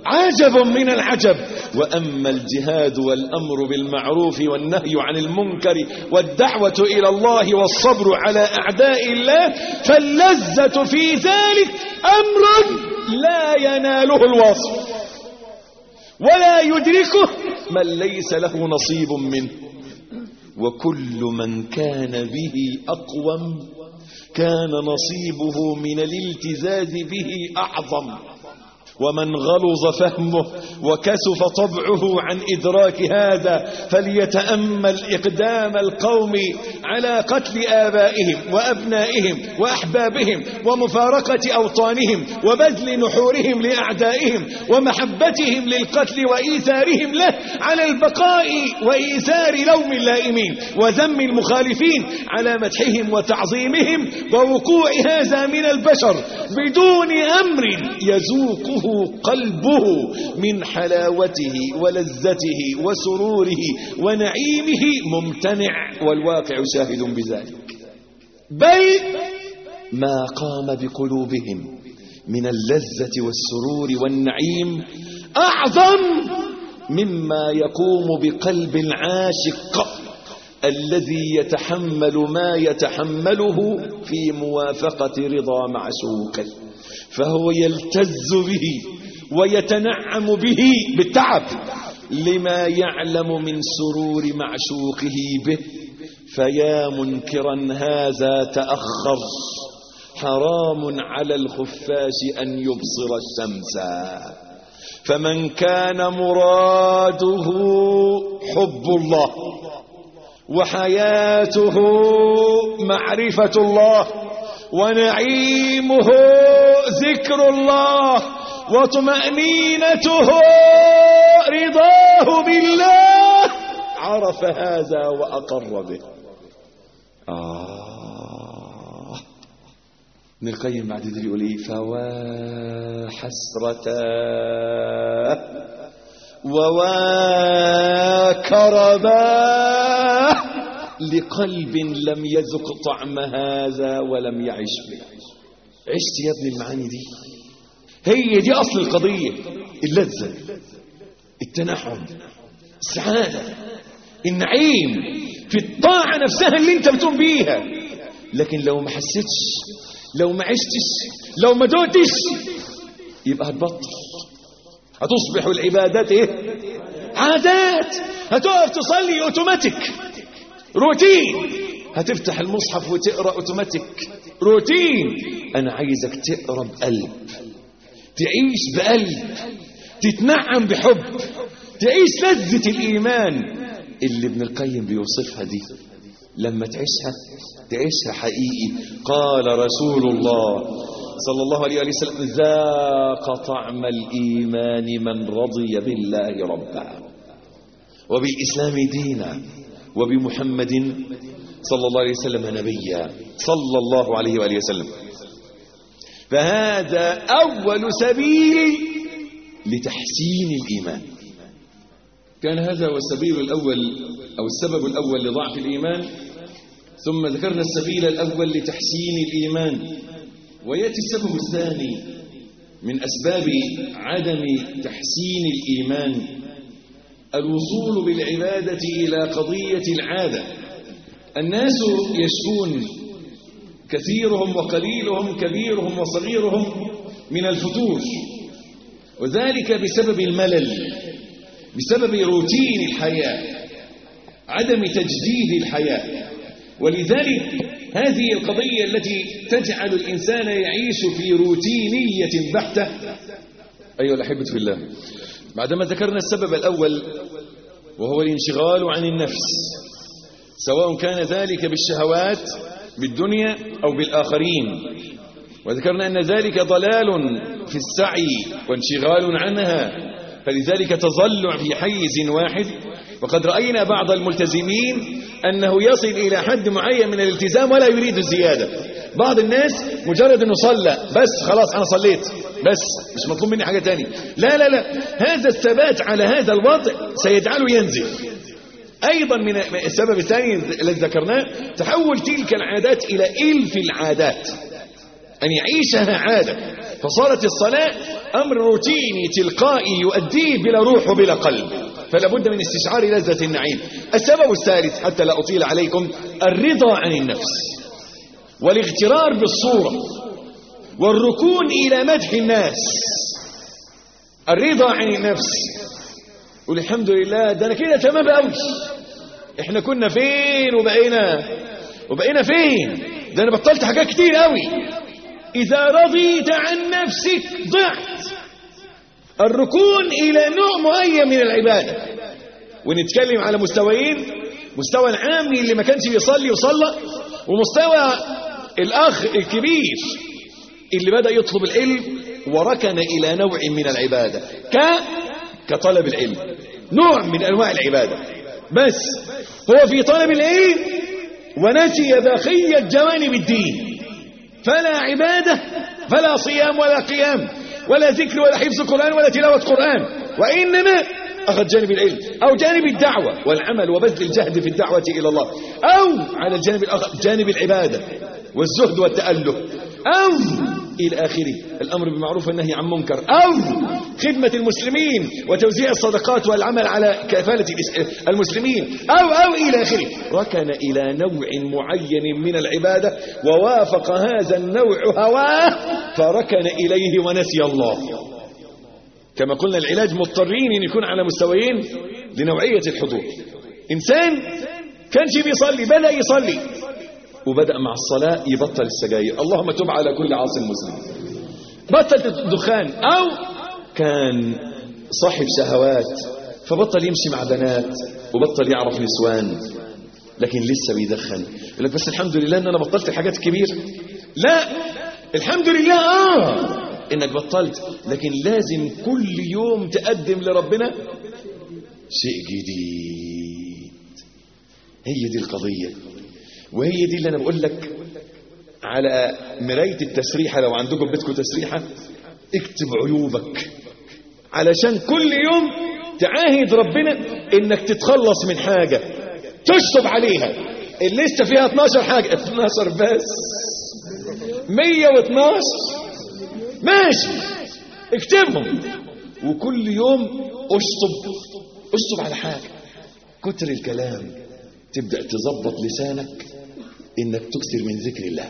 عجب من العجب. وأما الجهاد والأمر بالمعروف والنهي عن المنكر والدعوة إلى الله والصبر على أعداء الله فاللذة في ذلك أمر لا يناله الوصف ولا يدركه من ليس له نصيب منه. وكل من كان به أقوم كان نصيبه من الالتزاز به أعظم. ومن غلظ فهمه وكسف طبعه عن إدراك هذا فليتأمل إقدام القوم على قتل آبائهم وأبنائهم وأحبابهم ومفارقة أوطانهم وبذل نحورهم لأعدائهم ومحبتهم للقتل وإيثارهم له على البقاء وإيثار لوم اللائمين وذم المخالفين على مدحهم وتعظيمهم. ووقوع هذا من البشر بدون أمر يذوقه قلبه من حلاوته ولذته وسروره ونعيمه ممتنع والواقع شاهد بذلك. بل ما قام بقلوبهم من اللذة والسرور والنعيم أعظم مما يقوم بقلب العاشق الذي يتحمل ما يتحمله في موافقة رضا معشوقه، فهو يلتز به ويتنعم به بالتعب لما يعلم من سرور معشوقه به. فيا منكرا هذا تأخر، حرام على الخفاش أن يبصر الشمس. فمن كان مراده حب الله وحياته معرفة الله ونعيمه ذكر الله وطمأنينته رضاه بالله عرف هذا وأقر به. آه ابن القيم بعد ذلك يقول إيه؟ فوا حسرة ووا كربا لقلب لم يذق طعم هذا ولم يعش به. عشت يا ابن المعاني دي؟ هي دي أصل القضية، اللذة، التنعم، السعادة، النعيم في الطاعة نفسها اللي انت بتقوم بيها. لكن لو ما حسيتش، لو ما عشتش، لو ما دوتش، يبقى هتبطل، هتصبح العبادات ايه؟ عادات. هتقف تصلي اوتوماتيك، روتين. هتفتح المصحف وتقرأ اوتوماتيك، روتين. انا عايزك تقرأ بقلب، تعيش بقلب، تتنعم بحب، تعيش لذة الإيمان اللي ابن القيم بيوصفها دي. لما تعيشها تعيشها حقيقي. قال رسول الله صلى الله عليه وسلم: ذاق طعم الإيمان من رضي بالله ربا وبالإسلام دينا وبمحمد صلى الله عليه وسلم نبيا صلى الله عليه وآله وسلم. فهذا أول سبيل لتحسين الإيمان. كان هذا هو السبيل الأول أو السبب الأول لضعف الإيمان، ثم ذكرنا السبيل الأول لتحسين الإيمان. ويأتي السبب الثاني من أسباب عدم تحسين الإيمان الوصول بالعبادة إلى قضية العادة. الناس يشكون، كثيرهم وقليلهم، كبيرهم وصغيرهم، من الفتور، وذلك بسبب الملل، بسبب روتين الحياة، عدم تجديد الحياة. ولذلك هذه القضية التي تجعل الإنسان يعيش في روتينية بحتة. أيها الأحبة في الله، بعدما ذكرنا السبب الأول وهو الانشغال عن النفس، سواء كان ذلك بالشهوات بالدنيا أو بالآخرين، وذكرنا أن ذلك ضلال في السعي وانشغال عنها، فلذلك تظل في حيز واحد. وقد رأينا بعض الملتزمين أنه يصل إلى حد معين من الالتزام ولا يريد الزيادة. بعض الناس مجرد أنه صلى بس خلاص أنا صليت بس مش مطلوب مني حاجة تانية. لا لا لا، هذا الثبات على هذا الوضع سيجعله ينزل. أيضا من السبب الثاني الذي ذكرناه تحول تلك العادات إلى إلف العادات، أن يعيشها عادة. فصارت الصلاة أمر روتيني تلقائي يؤديه بلا روح وبلا قلب، فلا بد من استشعار لذة النعيم. السبب الثالث حتى لا أطيل عليكم، الرضا عن النفس والاغترار بالصورة والركون إلى مدح الناس. الرضا عن النفس، قول الحمد لله ده أنا كده تمام قوي، احنا كنا فين وبقينا وبقينا فين، ده أنا بطلت حاجات كتير قوي. إذا رضيت عن نفسك ضعت. الركون إلى نوع معين من العبادة، ونتكلم على مستويين، مستوى العامي اللي ما كانش بيصلي وصلى، ومستوى الأخ الكبير اللي بدأ يطلب العلم وركن إلى نوع من العبادة ك كطلب العلم، نوع من أنواع العبادة، بس هو في طلب العلم ونسي بقية جوانب الدين، فلا عبادة فلا صيام ولا قيام ولا ذكر ولا حفظ قرآن ولا تلاوة قرآن، وإنما أخذ جانب العلم أو جانب الدعوة والعمل وبذل الجهد في الدعوة إلى الله، أو على الجانب الآخر جانب العبادة والزهد والتأله، أو إلى آخره الأمر بالمعروف والنهي عن منكر، أو خدمة المسلمين وتوزيع الصدقات والعمل على كفالة المسلمين، أو أو إلى آخره. ركن إلى نوع معين من العبادة ووافق هذا النوع هواه فركن إليه ونسي الله. كما قلنا العلاج مضطرين أن يكون على مستويين لنوعية الحضور. إنسان كانش بيصلي بدأ يصلي وبدأ مع الصلاة يبطل السجاير، اللهم تب على كل عاص مسلم، بطل الدخان، أو كان صاحب شهوات فبطل يمشي مع بنات وبطل يعرف نسوان لكن لسه بيدخن، يقول لك بس الحمد لله ان انا بطلت الحاجات الكبيرة. لا، الحمد لله اه انك بطلت، لكن لازم كل يوم تقدم لربنا شيء جديد. هي دي القضية، وهي دي اللي انا بقول لك على مراية التسريحة. لو عندكم بيتكم تسريحة اكتب عيوبك علشان كل يوم تعاهد ربنا انك تتخلص من حاجة تشطب عليها. الليستة فيها اتناشر حاجة، اتناشر بس، مية واتناشر ماشي، اكتبهم وكل يوم اشطب اشطب على حاجة. كتر الكلام تبدأ تظبط لسانك انك تكثر من ذكر الله،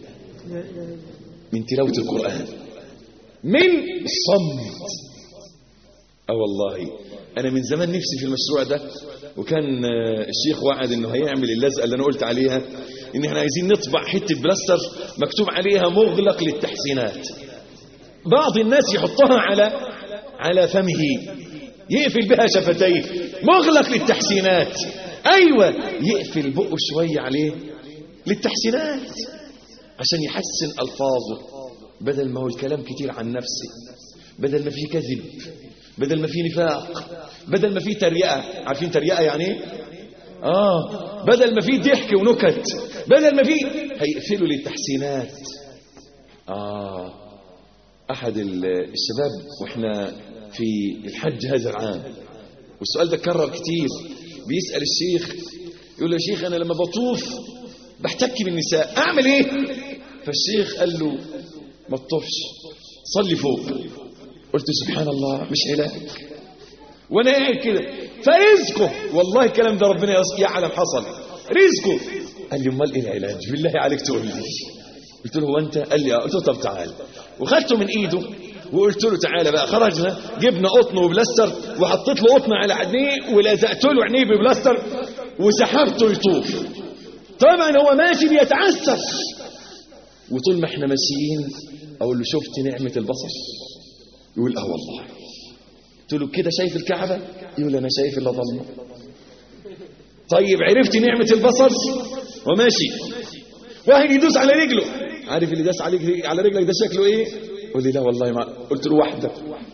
من تلاوة القرآن، من الصمت. اه والله انا من زمان نفسي في المشروع ده، وكان الشيخ وعد انه هيعمل اللزقه اللي انا قلت عليها، ان احنا عايزين نطبع حته بلاستر مكتوب عليها مغلق للتحسينات. بعض الناس يحطها على على فمه يقفل بها شفتيه، مغلق للتحسينات. ايوه، يقفل بقه شويه عليه للتحسينات عشان يحسن الفاظه، بدل ما هو الكلام كتير عن نفسه، بدل ما فيه كذب، بدل ما فيه نفاق، بدل ما فيه تريقة. عارفين تريقة يعني ايه؟ اه بدل ما فيه ضحك ونكت، بدل ما فيه، هيقفلوا للتحسينات. اه احد الشباب واحنا في الحج هذا العام، والسؤال ده كرر كتير، بيسأل الشيخ يقول له يا شيخ انا لما بطوف بحتك بالنساء اعمل ايه؟ فالشيخ قال له ما تطوفش، صلي فوق. قلت سبحان الله، مش علاج. وانا قاعد كده فرزقه، والله الكلام ده ربنا يعلم حصل رزقه. قال لي امال ايه العلاج بالله عليك تقول لي؟ قلت له هو انت؟ قال لي اه. قلت له طب تعال، وخدته من ايده وقلت له تعالى بقى. خرجنا جبنا قطن وبلاستر وحطيت له قطن على عينيه ولزقت له عينيه ببلاستر وسحبته يطوف. طبعا هو ماشي بيتعسف، وطول ما احنا ماشيين اقول له شفت نعمة البصر؟ يقول اه والله. قلت له كده شايف الكعبة؟ يقول انا شايف الا ضلمه. طيب عرفت نعمة البصر؟ وماشي واحد يدوس على رجله، عارف اللي داس عليك على رجلك ده شكله ايه؟ يقول لي لا والله ما. قلت له واحدة.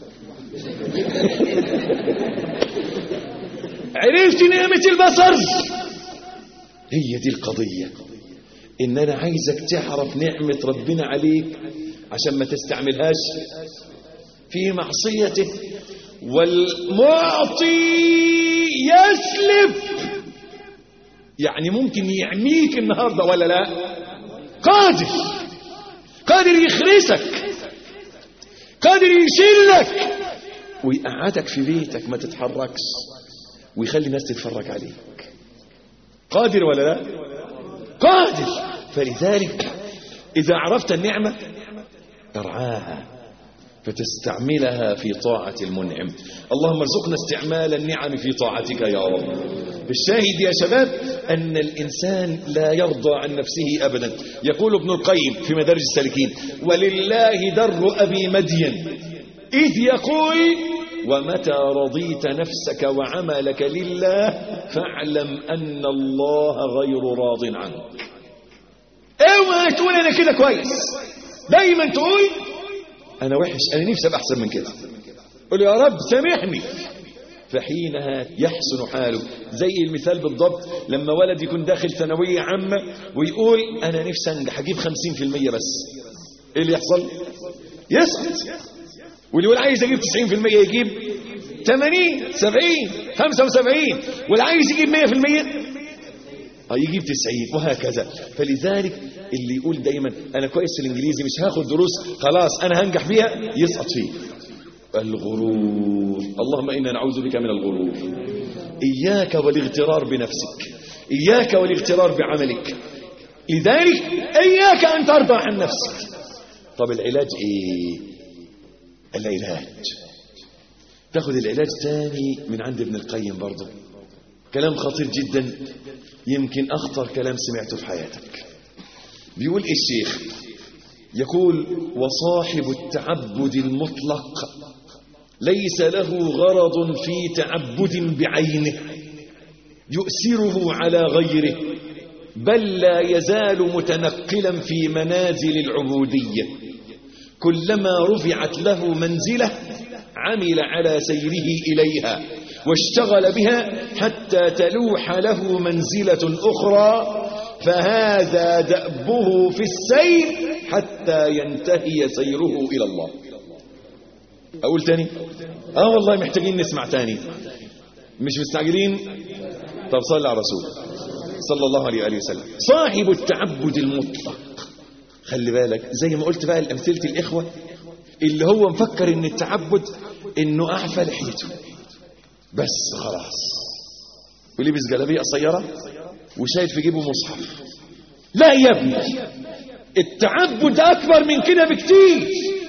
عرفت نعمة البصر؟ هي دي القضية، ان انا عايزك تعرف نعمة ربنا عليك عشان ما تستعملهاش في معصيته. والمعطي يسلب، يعني ممكن يعميك النهاردة ولا لا؟ قادر قادر يخرسك، قادر يشيلك ويقعدك في بيتك ما تتحركش ويخلي الناس تتفرج عليك. قادر ولا لا؟ قادر. فلذلك إذا عرفت النعمة ترعاها فتستعملها في طاعة المنعم. اللهم ارزقنا استعمال النعم في طاعتك يا رب. الشاهد يا شباب أن الإنسان لا يرضى عن نفسه أبدا. يقول ابن القيم في مدارج السالكين: ولله در أبي مدين إذ يقول: ومتى رضيت نفسك وعملك لله فاعلم أن الله غير راض عنك. اوعى تقول أنا كده كويس، دايما تقول أنا وحش، أنا نفسي أبقى أحسن من كده. قل يا رب سامحني، فحينها يحسن حاله. زي المثال بالضبط لما ولد يكون داخل ثانوية عامة ويقول أنا نفسي أنجح أجيب خمسين في المية بس، إيه اللي يحصل؟ يسقط. واللي يقول عايز أجيب تسعين في المية يجيب ثمانين سبعين خمسة وسبعين، واللي عايز يجيب مية في المية يجيب تسعين، وهكذا. فلذلك اللي يقول دايما أنا كويس في الإنجليزي مش هاخد دروس خلاص أنا هنجح فيها، يسقط فيه. الغرور، اللهم إنا نعوذ بك من الغرور. إياك والاغترار بنفسك، إياك والاغترار بعملك. لذلك إياك أن ترضى عن نفسك. طب العلاج إيه؟ العلاج تاخد العلاج تاني من عند ابن القيم برضه، كلام خطير جدا، يمكن أخطر كلام سمعته في حياتك. بيقول إيه الشيخ؟ يقول: وصاحب التعبد المطلق ليس له غرض في تعبد بعينه يؤثره على غيره، بل لا يزال متنقلا في منازل العبودية. كلما رفعت له منزلة عمل على سيره إليها واشتغل بها حتى تلوح له منزلة أخرى، فهذا دأبه في السير حتى ينتهي سيره إلى الله. أقول تاني؟ آه والله محتاجين نسمع تاني، مش مستعجلين. طب صلى على رسول صلى الله عليه وآله وسلم. صاحب التعبد المطلق، خلي بالك زي ما قلت بقى الأمثلة الإخوة اللي هو مفكر إن التعبد إنه أعفى لحيته بس خلاص، ولبس جلابية قصيرة وشايل في جيبه مصحف. لا يا ابني، التعبد أكبر من كده بكتير.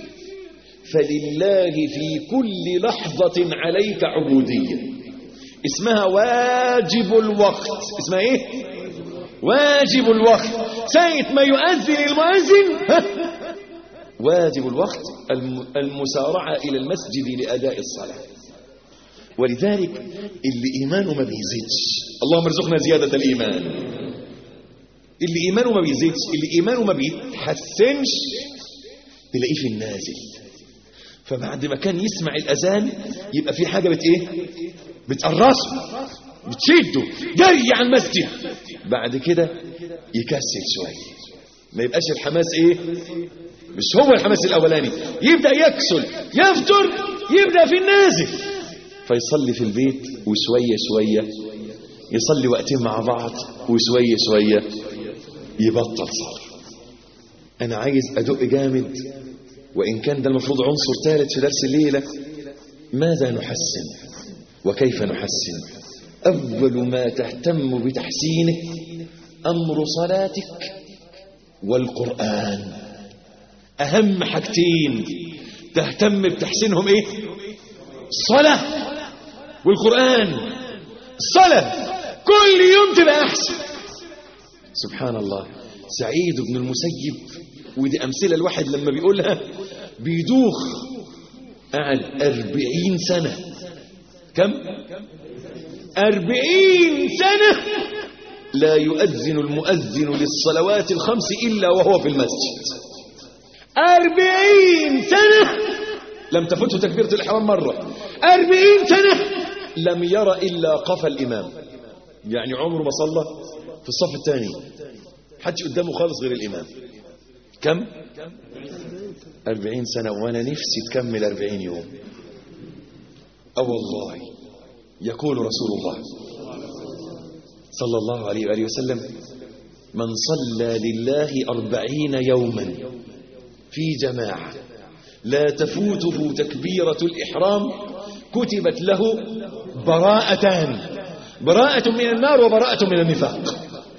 فلله في كل لحظة عليك عبودية اسمها واجب الوقت. اسمها ايه؟ واجب الوقت. ساعة ما يؤذن المؤذن واجب الوقت المسارعة إلى المسجد لأداء الصلاة. ولذلك اللي إيمانه ما بيزيدش، اللهم ارزقنا زيادة الإيمان، اللي إيمانه ما بيزيدش، اللي إيمانه ما بيتحسنش، تلاقيه في النازل. فبعد ما كان يسمع الأذان يبقى في حاجة بت إيه؟ بتقرصه، بتشده جري على المسجد. بعد كده يكسل شوية، ما يبقاش الحماس إيه؟ مش هو الحماس الأولاني، يبدأ يكسل، يفتر، يبدأ في النازل. فيصلي في البيت وشوية شوية يصلي وقتين مع بعض وشوية شوية يبطل صلاة. أنا عايز أدق جامد، وإن كان ده المفروض عنصر ثالث في درس الليلة. ماذا نحسن وكيف نحسن؟ أول ما تهتم بتحسينه أمر صلاتك والقرآن. أهم حاجتين تهتم بتحسينهم إيه؟ الصلاة والقرآن. الصلاة كل يوم تبقى أحسن. سبحان الله، سعيد بن المسيب، ودي أمثلة الواحد لما بيقولها بيدوخ. قعد أربعين سنة. كم؟ أربعين سنة لا يؤذن المؤذن للصلوات الخمس إلا وهو في المسجد. أربعين سنة لم تفته تكبيرة الإحرام مرة. أربعين سنة لم يرى إلا قفا الإمام، يعني عمره ما صلى في الصف الثاني حدش قدامه خالص غير الإمام. كم؟ أربعين سنة. وأنا نفسي تكمل أربعين يوم. أو والله يقول رسول الله صلى الله عليه وآله وسلم: من صلى لله أربعين يوما في جماعة لا تفوته تكبيرة الإحرام كتبت له براءتان، براءة من النار وبراءة من النفاق.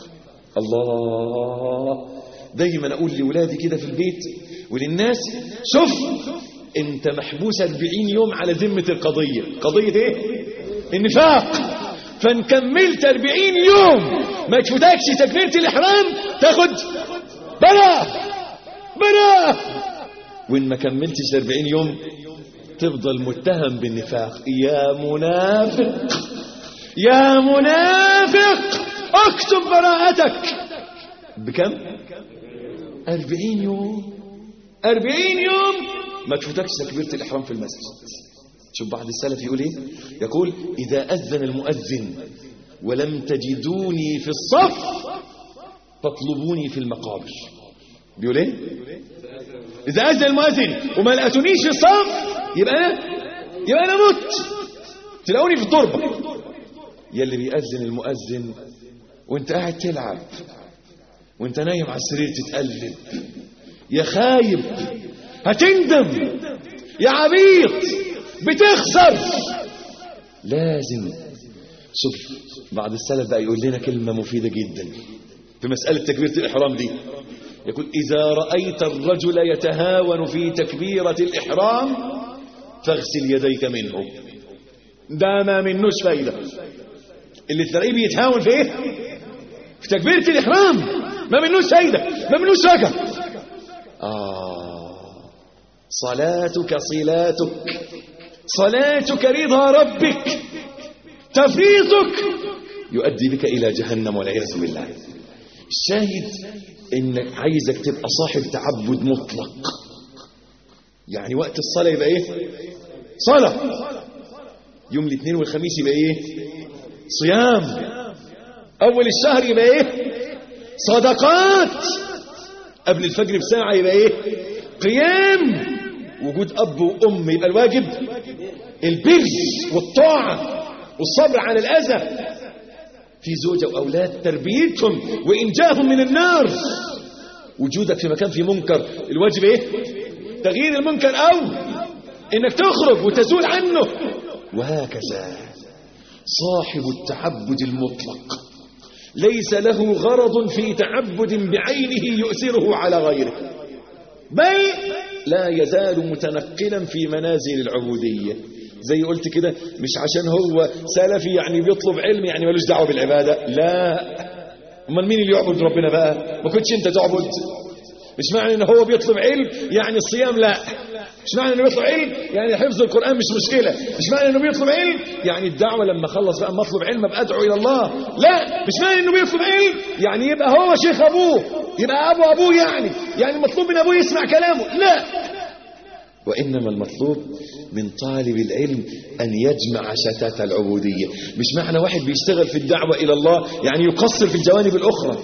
الله، دايما أقول لأولادي كده في البيت وللناس، شوف انت محبوس أربعين يوم على ذمة القضية. قضية ايه؟ النفاق. فان كملت أربعين يوم ما تفوتكش تكبيرة الإحرام تاخد براءة براءة، وان ما كملتش أربعين يوم تفضل متهم بالنفاق. يا منافق يا منافق، اكتب براءتك. بكم؟ أربعين يوم. أربعين يوم ما تفوتكش تكبيرة الإحرام في المسجد. شوف بعض السلف يقول ايه؟ يقول إذا أذن المؤذن ولم تجدوني في الصف فاطلبوني في المقابر. بيقول ايه؟ إذا أذن المؤذن وما لقيتونيش في الصف يبقى أنا يبقى أنا مت، تلاقوني في التربة. يلي بيأذن المؤذن وانت قاعد تلعب وانت نايم على السرير تتقلب، يا خايب هتندم، يا عبيط بتخسر. لازم. شوف بعض السلف بقى يقول لنا كلمة مفيدة جدا في مسألة تكبيرة الإحرام دي. يقول إذا رأيت الرجل يتهاون في تكبيرة الإحرام فاغسل يديك منه. ده ما منوش فايدة. اللي تلاقيه بيتهاون في ايه؟ في تكبيرة الإحرام ما منوش فايدة، ما منوش رجع. آه صلاتك صلاتك، صلاتك رضا ربك، تفريطك يؤدي بك إلى جهنم والعياذ بالله. الشاهد إنك عايزك تبقى صاحب تعبد مطلق. يعني وقت الصلاة يبقى إيه؟ صلاة. يوم الاثنين والخميس يبقى إيه؟ صيام. أول الشهر يبقى إيه؟ صدقات. قبل الفجر بساعة يبقى إيه؟ قيام. وجود أب وأم يبقى الواجب البر والطاعة والصبر على الأذى. في زوجة وأولاد تربيتهم وإنجاهم من النار. وجودك في مكان في منكر الواجب إيه؟ تغيير المنكر أو إنك تخرج وتزول عنه. وهكذا صاحب التعبد المطلق ليس له غرض في تعبد بعينه يؤثره على غيره، بل لا يزال متنقلا في منازل العبودية. زي قلت كده، مش عشان هو سلفي يعني بيطلب علم يعني ملوش دعوة بالعبادة، لا. امال مين اللي يعبد ربنا بقى؟ ما كنتش انت تعبد. مش معنى ان هو بيطلب علم يعني الصيام لا، مش معنى انه بيطلب علم يعني حفظ القرآن مش مشكلة، مش معنى انه بيطلب علم يعني الدعوة لما خلص بقى مطلب علم ابقى ادعو الى الله، لا. مش معنى انه بيطلب علم يعني يبقى هو شيخ ابوه، يبقى ابو ابوه يعني يعني المطلوب من ابوه يسمع كلامه، لا. وإنما المطلوب من طالب العلم أن يجمع شتات العبودية. مش معنى واحد بيشتغل في الدعوة إلى الله يعني يقصر في الجوانب الأخرى،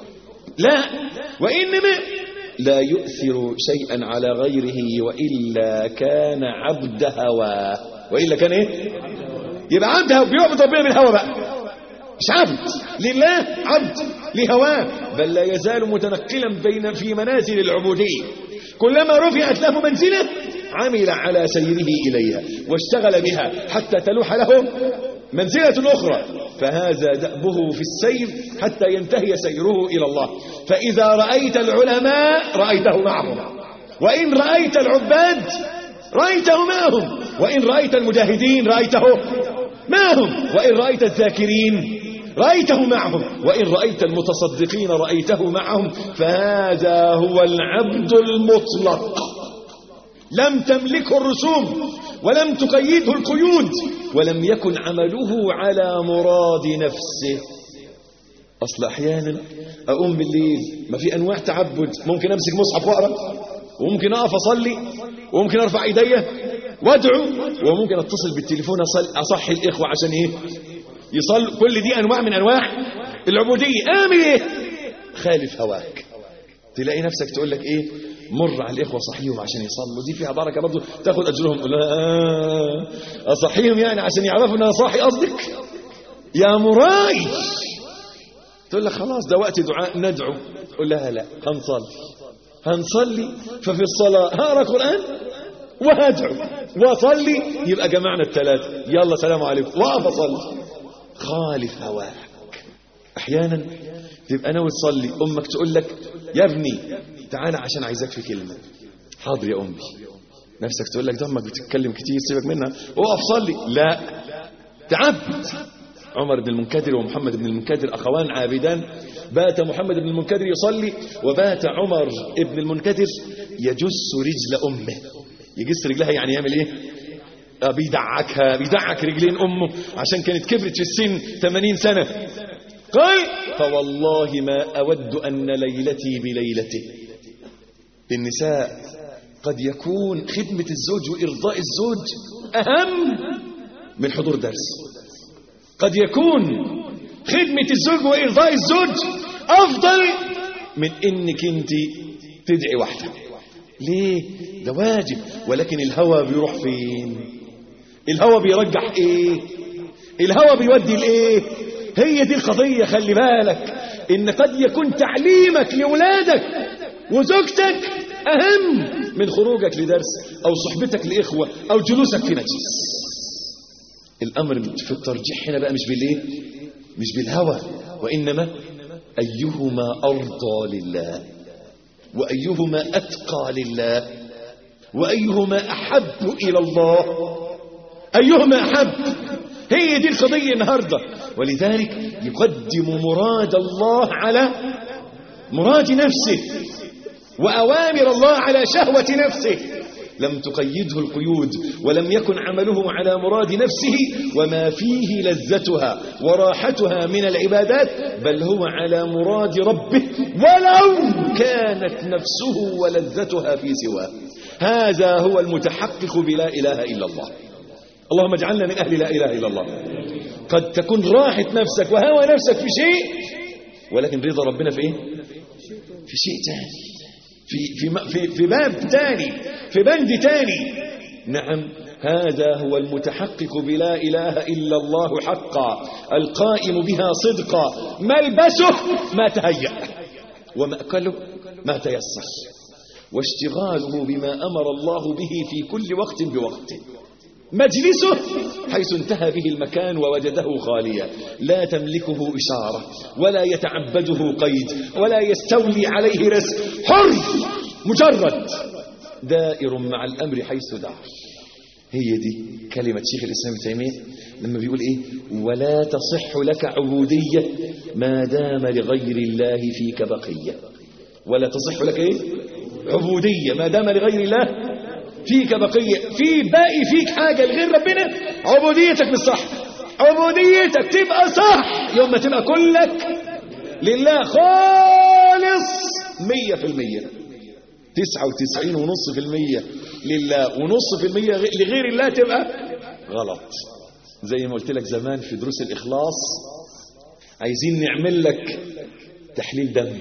لا. وإنما لا يؤثر شيئا على غيره وإلا كان عبد هواه. وإلا كان إيه؟ يبقى عبد هواه، بيعبد ربنا بالهوى بقى، مش عبد لله، عبد لهواه. بل لا يزال متنقلا بين في منازل العبودية. كلما رفعت له منزلة عمل على سيره إليها واشتغل بها حتى تلوح له منزلة أخرى. فهذا دأبه في السير حتى ينتهي سيره إلى الله. فإذا رأيت العلماء رأيته معهم، وإن رأيت العباد رأيته معهم، وإن رأيت المجاهدين رأيته معهم، وإن رأيت الذاكرين رأيته معهم، وإن رأيت المتصدقين رأيته معهم. فهذا هو العبد المطلق، لم تملكه الرسوم ولم تقيده القيود، ولم يكن عمله على مراد نفسه. أصل أحيانا أقوم بالليل، ما في أنواع تعبد، ممكن أمسك مصحف وأقرأ، وممكن أقف أصلي، وممكن أرفع إيديا وأدعو، وممكن أتصل بالتليفون أصحي الإخوة عشان إيه يصل. كل دي أنواع من أنواع العبودية. أعمل إيه؟ خالف هواك. تلاقي نفسك تقول لك إيه؟ مر على الإخوة صحيهم عشان يصلوا، دي فيها بركة برضو، تاخد أجرهم. لا أصحيهم يعني عشان يعرفوا أن أنا صاحي قصدك يا مرائي. تقول لك خلاص ده وقت دعاء ندعو، تقول لها لا هنصلي هنصلي ففي الصلاة هقرأ قرآن وهدعو واصلي، يبقى جمعنا الثلاثه. يلا سلام عليكم، واقف اصلي. خالف هواك. احيانا تبقى ناوي تصلي، امك تقول لك يا ابني تعالى عشان عايزاك في كلمه. حاضر يا امي. نفسك تقول لك ده امك بتتكلم كتير سيبك منها، اقف صلي. لا، تعبد. عمر بن المنكدر ومحمد بن المنكدر اخوان عابدان. بات محمد بن المنكدر يصلي، وبات عمر بن المنكدر يجس رجل امه. يجس رجلها يعني يعمل ايه؟ بيدعكها، بيدعك رجلين امه عشان كانت كبرت في السن ثمانين سنة. قال فوالله ما اود ان ليلتي بليلته. النساء قد يكون خدمة الزوج وارضاء الزوج اهم من حضور درس. قد يكون خدمة الزوج وارضاء الزوج افضل من انك انت تدعي واحدة. ليه؟ ده واجب. ولكن الهوى بيروح فين؟ الهوى بيرجح ايه؟ الهوى بيودي لايه؟ هي دي القضية. خلي بالك ان قد يكون تعليمك لأولادك وزوجتك اهم من خروجك لدرس او صحبتك لإخوة او جلوسك في مجلس. الامر في الترجيح هنا بقى مش بالايه؟ مش بالهوى، وانما ايهما ارضى لله، وايهما اتقى لله، وايهما احب الى الله. ايهما احب، هي دي القضية النهاردة. ولذلك يقدم مراد الله على مراد نفسه، وأوامر الله على شهوة نفسه. لم تقيده القيود، ولم يكن عمله على مراد نفسه وما فيه لذتها وراحتها من العبادات، بل هو على مراد ربه ولو كانت نفسه ولذتها في سواه. هذا هو المتحقق بلا إله إلا الله. اللهم اجعلنا من أهل لا إله إلا الله. قد تكون راحة نفسك وهوى نفسك في شيء، ولكن رضا ربنا في إيه؟ في شيء تاني، في, في, في, في باب تاني، في بند تاني. نعم، هذا هو المتحقق بلا إله إلا الله حقا، القائم بها صدقا، ملبسه ما تهيأ، ومأكله ما تيسر، واشتغاله بما أمر الله به في كل وقت بوقته. مجلسه حيث انتهى به المكان ووجده خاليا، لا تملكه إشارة ولا يتعبده قيد ولا يستولي عليه رزق، حر مجرد دائر مع الأمر حيث دار. هي دي كلمة شيخ الإسلام ابن تيمية لما بيقول إيه؟ ولا تصح لك عبودية ما دام لغير الله فيك بقية. ولا تصح لك إيه؟ عبودية ما دام لغير الله فيك بقية. في باقي فيك حاجة لغير ربنا، عبوديتك مش صح. عبوديتك تبقى صح يوم ما تبقى كلك لله خالص مية في المية، تسعة وتسعين ونص في المية لله ونص في المية لغير الله تبقى غلط. زي ما قلت لك زمان في دروس الإخلاص، عايزين نعمل لك تحليل دم،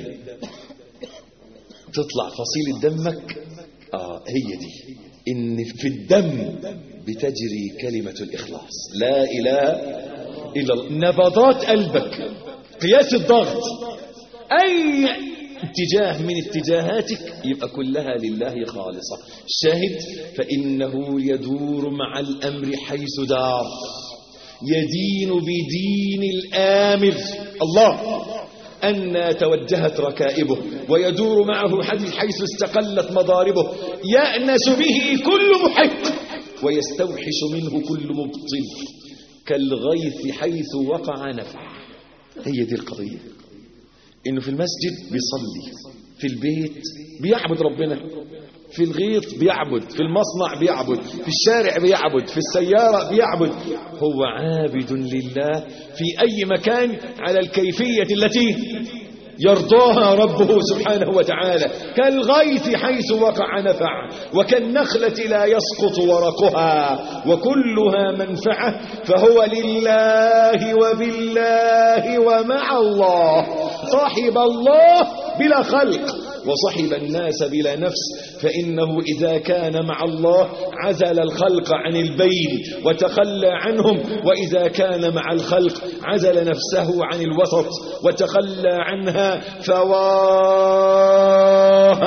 تطلع فصيلة دمك. آه هي دي، إن في الدم بتجري كلمة الإخلاص، لا إله إلا الله. نبضات قلبك، قياس الضغط، أي اتجاه من اتجاهاتك يبقى كلها لله خالصة. الشاهد فإنه يدور مع الأمر حيث دار، يدين بدين الآمر الله أن توجهت ركائبه، ويدور معه حيث استقلت مضاربه، يأنس به كل محق ويستوحش منه كل مبطل، كالغيث حيث وقع نفع. هي دي القضية، إنه في المسجد بيصلي، في البيت بيعبد ربنا، في الغيط بيعبد، في المصنع بيعبد، في الشارع بيعبد، في السيارة بيعبد. هو عابد لله في أي مكان على الكيفية التي يرضاها ربه سبحانه وتعالى، كالغيث حيث وقع نفع، وكالنخلة لا يسقط ورقها، وكلها منفعة، فهو لله وبالله ومع الله، صاحب الله بلا خلق وصحب الناس بلا نفس. فإنه إذا كان مع الله عزل الخلق عن البين وتخلى عنهم، وإذا كان مع الخلق عزل نفسه عن الوسط وتخلى عنها. فواها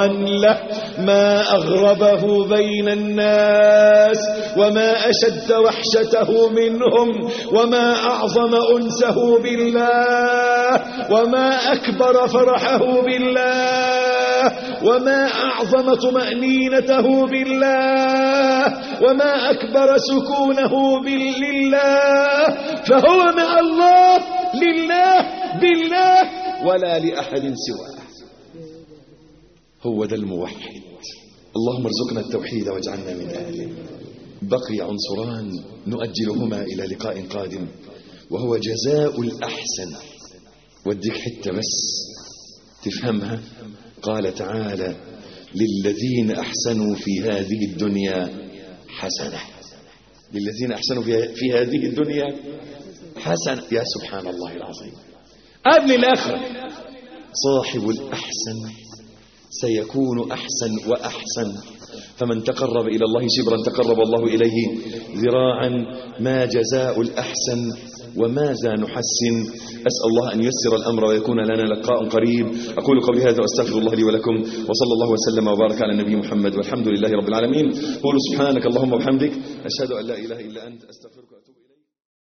له ما أغربه بين الناس وما أشد وحشته منهم وما أعظم أنسه بالله وما أكبر فرحه بالله وما أعظم طمأنينته بالله وما أكبر سكونه لله، فهو مع الله لله بالله ولا لأحد سواه. هو ذا الموحد. اللهم ارزقنا التوحيد واجعلنا من أهله. بقي عنصران نؤجلهما إلى لقاء قادم، وهو جزاء الأحسن. وديك حتة بس تفهمها. قال تعالى: للذين أحسنوا في هذه الدنيا حسنة. للذين أحسنوا في هذه الدنيا حسنة. يا سبحان الله العظيم. قبل الآخرة صاحب الأحسن سيكون أحسن وأحسن، فمن تقرب إلى الله شبرا تقرب الله إليه ذراعا. ما جزاء الأحسن وماذا نحسن؟ أسأل الله أن ييسر الأمر ويكون لنا لقاء قريب. أقول قولي هذا وأستغفر الله لي ولكم، وصلى الله وسلم وبارك على النبي محمد والحمد لله رب العالمين. قولوا سبحانك اللهم وبحمدك، أشهد أن لا إله إلا أنت، أستغفرك وأتوب